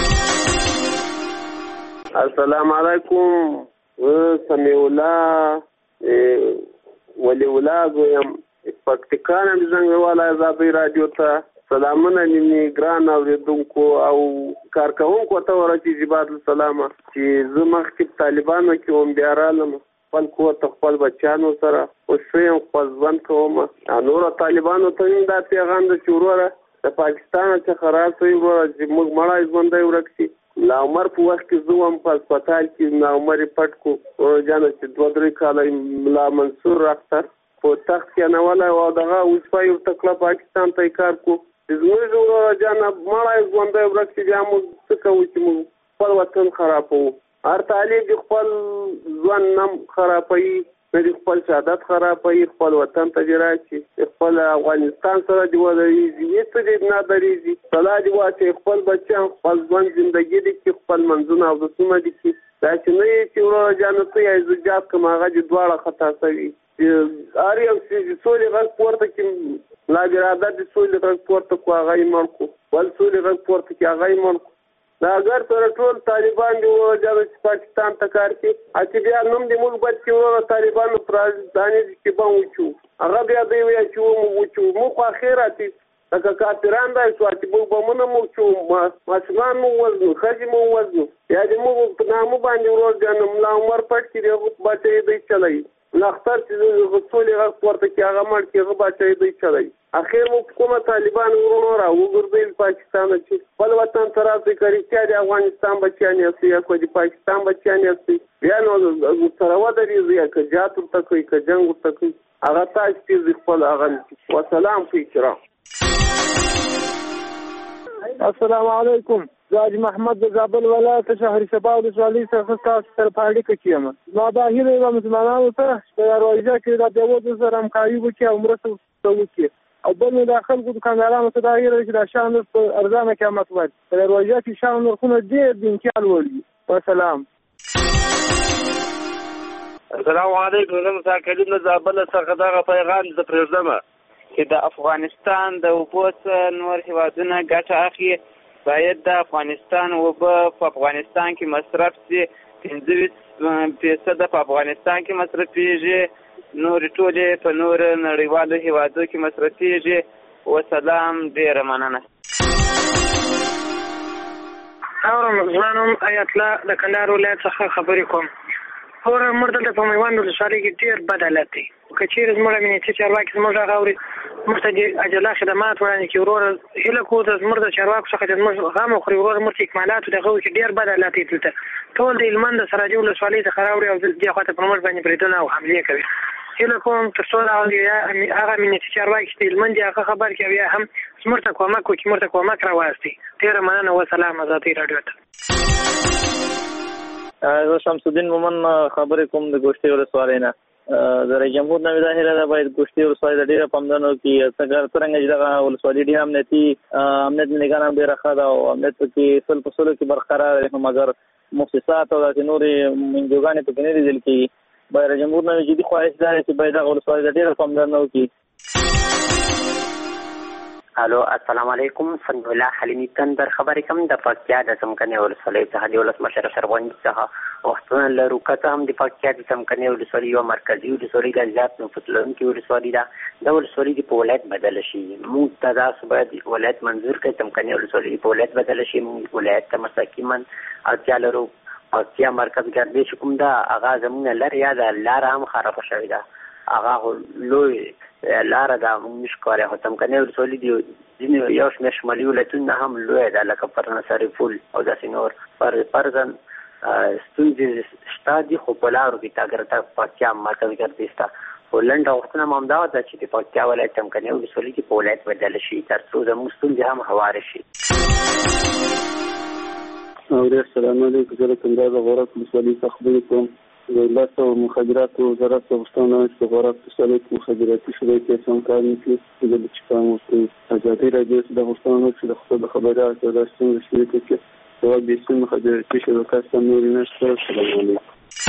السلام علیکم. سمیع الله ولی الله زویم پکتیکان هم څنګه والا آزادي رادیو ته سلامونه نیمه ګران اوریدونکو او کارکونکو ته ورته جباد السلام چې زمخ کې طالبانو کې هم بیا رالم خپل کور ته خپل بچانو سره اوسم خپل ځوان کوم نور طالبانو ته دا پیغام د چوروره د پاکستان څخه راځي چې موږ مړای ژوندۍ ورکسي لا عمر په وخت کې زوم په هسپتال کې نا عمر پټ کو جانه چې 2-3 کال لا منصور راختر په تخت کې نه ولا او دغه اوسپای تکله پاکستان ته کار کو زموږ جانه مړای ژوندۍ ورکسي بیا موږ څه کوو چې موږ خپل وطن خرابو هر طالب خپل ځوان نم خرابوي د خپل شهادت خرابوي خپل وطن ته راځي خپل افغانستان سره دی ولري هیڅ دې نه درېږي صلاح دی واچي خپل بچیان خپل ځوان ژوندۍ دي چې خپل منځونه او د سیمه دي دا چې نه چې ورو جانو ته یې زجات کوم هغه د دواړه خطا کوي ار یو چې سولې غږ پورته کې لا ګراده د سولې غږ پورته کو هغه یې مړ کو ول سولې غږ پورته کې هغه یې مړ کو دا اگر تر ټول طالبان دی وجه پاکستان ته کار کوي چې بیا نوم دی موږ بچ کې طالبانو پرځدانې کې باندې چو هغه بیا دی ویا چې مو خو اخیراتی دا کافران دا چې موږ به مونږ مو چو ماشومان مو وزنو خځې مو وزنو یا دې موږ په نامو باندې ورځنم لا عمر پټ کې دی بچي دی چلای لختر چې غوښتلې غږ پورته کې هغه مړ کې هغه بچي دی چلای اخر مو کومه طالبان ورونو را وګرځول پاکستان چې خپل وطن ته راځي کوي چې د افغانستان بچیان یې یا کوم د پاکستان بچیان یې بیا نو سره ودرېږي یا که جات ورته کوي که جنگ ورته کوي هغه تاسو چې خپل هغه وسلام فی کرام. السلام علیکم. زاج محمد د زابل ولایت شهر شبا ولسوالۍ څخه تاسو سره په اړیکه کې یم. ما دا هیله یم مسلمانانو ته په روژه کې د دیوود سره همکاري وکړي او مرسته وکړي او بل د خلکو دکاندارانو ته دا هیله چې د شان په ارزانه قیمت ورکړي. په روژه کې شان نرخونه ډېر د امکان ولري. والسلام. السلام علیکم. زه مساکلین د زابل څخه دا پیغام د پرېږدم چې د افغانستان د اوبو نور هیوادونه ګټه اخلي باید د افغانستان اوبه په افغانستان کې مصرف شي 15% په افغانستان کې مصرفېږي نور ټولې په نور نړیوالو هیوادو کې مصرفېږي. وسلام. ډېره مننه. اورم ځوانم آیت الله د کندهار ولایت څخه خبرې کوم. اور مرده په میوند ولسوالۍ کې ډېر بد حالت دی. که چیرې زموږ امنیتي چارواکي زموږ هغه اوري موږ ته د عجله خدمات وړاندې کړي وروره هیله کوو د زموږ د چارواکو څخه چې زموږ غم وخوري وروره زموږ اکمالاتو دغه وکړي. ډېر بد حالت دی دلته ټول د هلمند د سراجو ولسوالۍ څخه راوړي او دې خواته پر موږ باندې بریدونه او حملې کوي. هیله کوم تر څو هغه امنیتي چارواکي چې د هلمند دي هغه خبر کړي یا هم زموږ ته کومک وکړي موږ ته کومک راواستي. ډېره مننه. وسلام. ازادي راډیو ته زه شمس الدین مومن خبرې کوم د ګوشتې ولسوالۍ نه. د رئیس جمهور نه دا هیله ده باید ګوشتې ولسوالۍ ته ډېره پاملرنه وکړي څرنګه چې دغه ولسوالۍ ډېر امنیت نگهبان هم ډېره ښه ده او امنیت پکې سل په سلو کې برقرار دی مګر مؤسسات او داسې نورې منجوګانې پکې نه لیدل کېږي. باید رئیس جمهور نه جدي خواهش دا دی چې باید دغه ولسوالۍ ته ډېره پاملرنه وکړي. الو السلام علیکم. سمیع الله حلیمی تندر خبرې کوم د پکتیا د څمکنیو ولسوالۍ څخه د ولسمشر شرغوني څخه وختونه لرو کته هم د پکتیا د څمکنیو ولسوالۍ یوه مرکزي ولسوالۍ ده زیات نفوس لرونکې ولسوالۍ ده. دا ولسوالۍ دې په ولایت بدله شي. موږ ته تاسو باید ولایت منظور کړئ. څمکنیو ولسوالۍ په ولایت بدله شي. موږ ولایت ته مستقیما اړتیا لرو. پکتیا مرکز ګردې چې کوم ده هغه زموږ لرې یا د لاره هم خرابه شوې ده. هغه لوی لاره ده موږ نشو کولی. خو څمکنیو ولسوالۍ دي ځینې یو شمېر شمالي ولایتونه هم لویه ده لکه پرنصر پول او داسې نور فرضاً ستونزې شته دي خو په لارو کې تګ راتګ پکتیا مرکز ګردې شته. خو لنډه غوښتنه مو همدا ده چې د پکتیا ولایت څمکنیو ولسوالۍ کې په ولایت بدله شي تر څو زموږ ستونزې هم هوارې شي. السلام علیکم. زه کندهار د غورک ولسوالۍ څخه خبرې کوم. د لاسو مخابراتو وزارت د غوښتنه چې غورک ولسوالۍ کې مخابراتي شبکې څنګه کار کوي د لچکان وستو ازادي راډیو د غوښتنه چې د خپل خبراتو د ستونزې شریکه کې جواب دې سم مخابراتي شبکې څنګه نشته. السلام علیکم.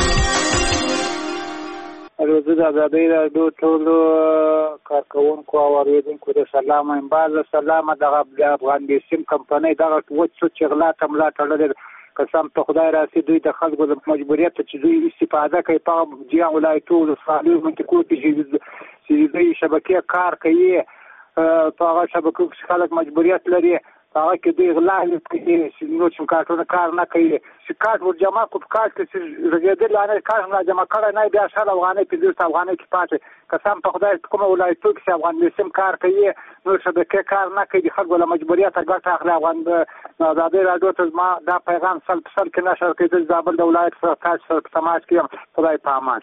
زه د ازادي راډیو ټول کارکونکو او اوریدونکو د سلام باز سلام د افغان بیسیم کمپنۍ دغه وڅ چې غلا تملا تړلې قسم ته خدای راسي دوی د خلکو د مجبوریت چې دوی استفاده کوي په جیا ولایتو د فعالیت منطقو چې دوی شبکې کار کوي په هغه شبکو کې خلک مجبوریت لري هغه کې دوی غلا کوي نو چې کارونه کار نه کوي چې کار ور جمع کو کار کې رګېدل نه کار نه جمع کړه نه بیا شاله افغاني په 200 افغاني کې پاتې قسم په خدای کوم ولایتو کې افغان بیسیم کار کوي نو شبکې کار نه کوي خلکو له مجبوریت ګټه اخلي افغان ازادي راډیو ته ما دا پیغام سل کې نشر کېدل زابل د ولایت سره تاسو سماج کې خدای په امان.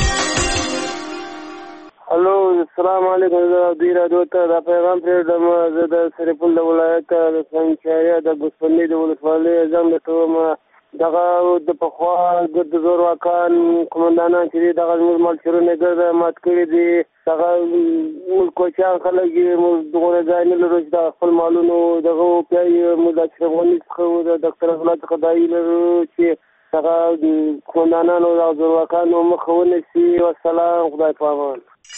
هلو السلام علیکم. د راډیو ته دا پیغام پرېږدم. زه د سرپل د ولایت د څنګه د ګوسفندي د ولسوالۍ ځم له تومه دغه د پخوا د زور واکان قومندانان چې دغه مال چرونه ګرځ مات کړی دي دغه کوچان خلک دغه ځای نه لري د خپل مالونو دغه پیای مداخله خو د ډاکټر غلط خدای لري چې دغه قومندانان او زور واکان مخونه شي. والسلام خدای پامان.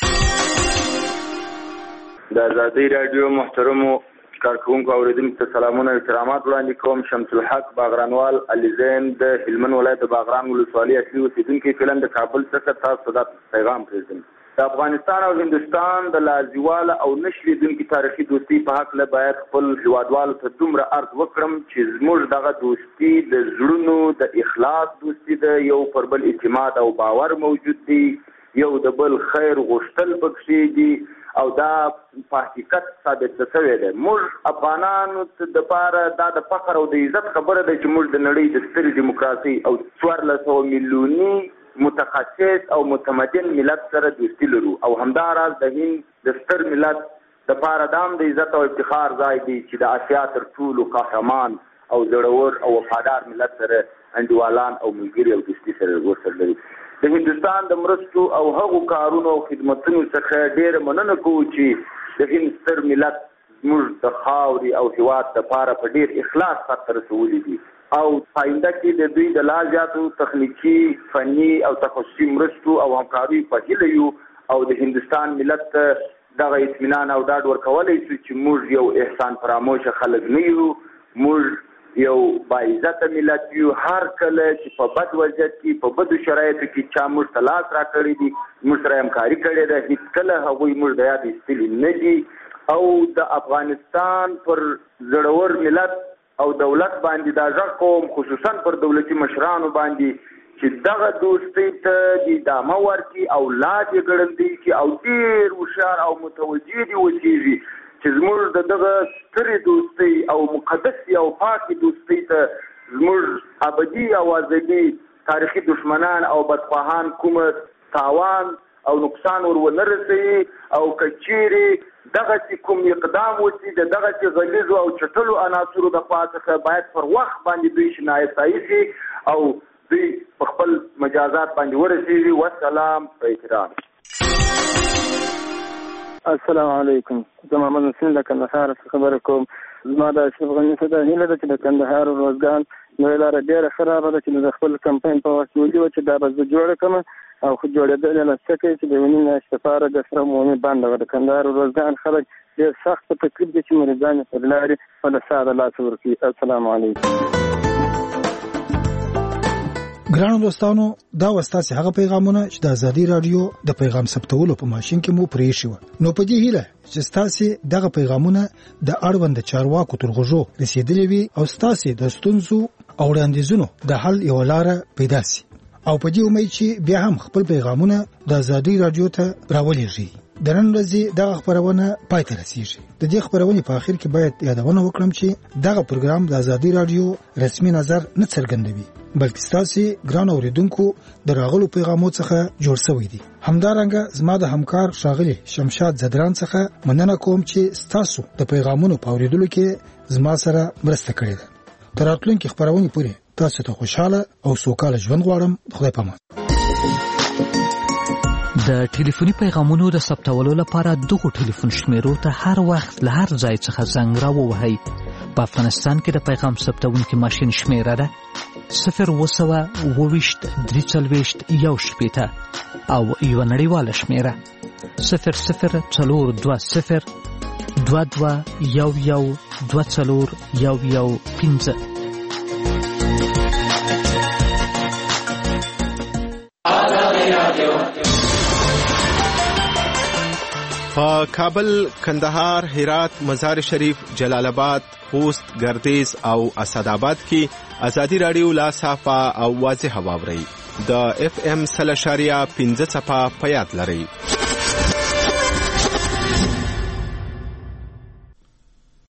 د ازادي راډیو محترمو کارکونکو اوریدونکو ته سلامونه او احترامات وړاندې کوم. شمس الحق باغرانوال علي زین د هلمند ولایت د باغران ولسوالۍ اصلي اوسیدونکي فعلا د کابل څخه تاسو ته پیغام پرېږدم. د افغانستان او هندستان د لازواله او نشریدونکو تاریخي دوستي په حق له باید خپل هیوادوالو ته دومره عرض وکړم چې زموږ دغه دوستي د زړونو د اخلاص دوستي ده، یو پر بل اعتماد او باور موجود دی، یو د بل خیر غوښتل پکې دي او دا په حقیقت ثابت شوی دی. موږ افغانانو د پاره دا د فخر او د عزت خبره ده چې موږ د نړۍ د ستر دیموکراسي او 1400 میلیوني متخصص او متمدن ملت سره دوستي لرو او همداراز د هند د ستر ملت د پاره دام د عزت او افتخار ځای دی چې د آسیا تر ټولو قهرمان او زړور او وفادار ملت سره انډیوالان او ملګري او دوستي سره ورسره لري. د هندستان د مرستو او هغو کارونو او خدمتونو څخه ډېر مننه کوو چې د هند ستر ملت موږ د خاورې او هیواد لپاره په ډېر اخلاص سره رسولي دي او پاینده کې د دوی د لا زیاتو تخنیکي فني او تخصصي مرستو او همکاري په هیله یو او د هندستان ملت دغه اطمینان او ډاډ ورکولی شو چې موږ یو احسان فراموش خلک نه یو، موږ یو باعزت ملت یو. هر کله چې په بد وضعیت کې په بدو شرایطو کې چا موږ ته لاس راکړی دي موږ سره همکاري کړې ده، هېڅ کله هغوی موږ د یاد ایستلي نه دي او د افغانستان پر زړور ملت او دولت باندې دا غږ کوم خصوصا پر دولتي مشرانو باندې چې دغه دوستۍ ته د ادامه ورکړي او لا دې ګړندۍ کړي او ډېر هوښیار او متوجه دي اوسېږي چې زموږ دغه سترې دوستۍ او مقدسې او پاکې دوستۍ ته زموږ ابدي او ازلي تاریخي دشمنان او بدخواهان کومه تاوان او نقصان ونه رسوي او که چیرې دغسې کوم اقدام وشي د دغسې غلیظو او چټلو عناصرو د خوا څخه باید پر وخت باندې دوی شنایستایي شي او دوی په خپل مجازات باندې ورسېږي. والسلام په احترام. السلام علیکم. زه محمد حسین له کندهار څخه خبره کوم. زما د اشرف غني څخه هیله ده چې د کندهار روزګان نوې لاره ډېره خرابه ده چې د خپل کمپاین په وخت ویلي وه چې دا به زه جوړه کړم او خو جوړېدل یې نه څه کوي چې د یوې میاشتې لپاره د سره عمومي بنده وه. د کندهار روزګان خلک ډېر سخت په تکلیف دي چې مریضان یې پر لارې په له ساده لاسه ورکوي. السلام علیکم. ګرانو دوستانو دا وستاسې هغه پیغامونه چې د ازادي راډیو د پیغام ثبتولو په ماشین کې مو پرېښي وو. نو په دې هیله چې ستاسې دغه پیغامونه د اړوند چارواکو تر غوږو رسېدلي وي او ستاسې د ستونزو او وړاندیزونو د حل یوه لاره پیدا سي او په دې امید چې بیا هم خپل پیغامونه د ازادي راډیو ته راولېږي. د نن ورځې دغه خپرونه پای ته رسیږي. د دې خپرونې په اخر کې باید یادونه وکړم چې دغه پروګرام د ازادي راډیو رسمي نظر نه څرګندوي بلکې ستاسو ګران اوریدونکو د راغلو پیغامو څخه جوړ شوی دی. همدارنګه زما د همکار ښاغلي شمشاد زدران څخه مننه کوم چې ستاسو د پیغامونو په اوریدلو کې زما سره مرسته کړې ده. تر راتلونکي خبرونه پورې تاسو ته خوشاله او سوکاله ژوند غواړم. خدای پامان. د ټلیفوني پیغامونو د ثبتولو لپاره دغه ټلیفون شمیرو ته هر وخت له هر ځای څخه زنګ راووهئ. په افغانستان کې د پیغام ثبتونکي ماشین شمیره ده 0202341 او یو نړیواله شمیره 00202211241115. په کابل، کندهار، هرات، مزار شریف، جلال آباد، خوست، گردیز او اسداباد کې ازادي رادیو لا صافه او واضح واوري. د FM 1.15 په یاد لرئ.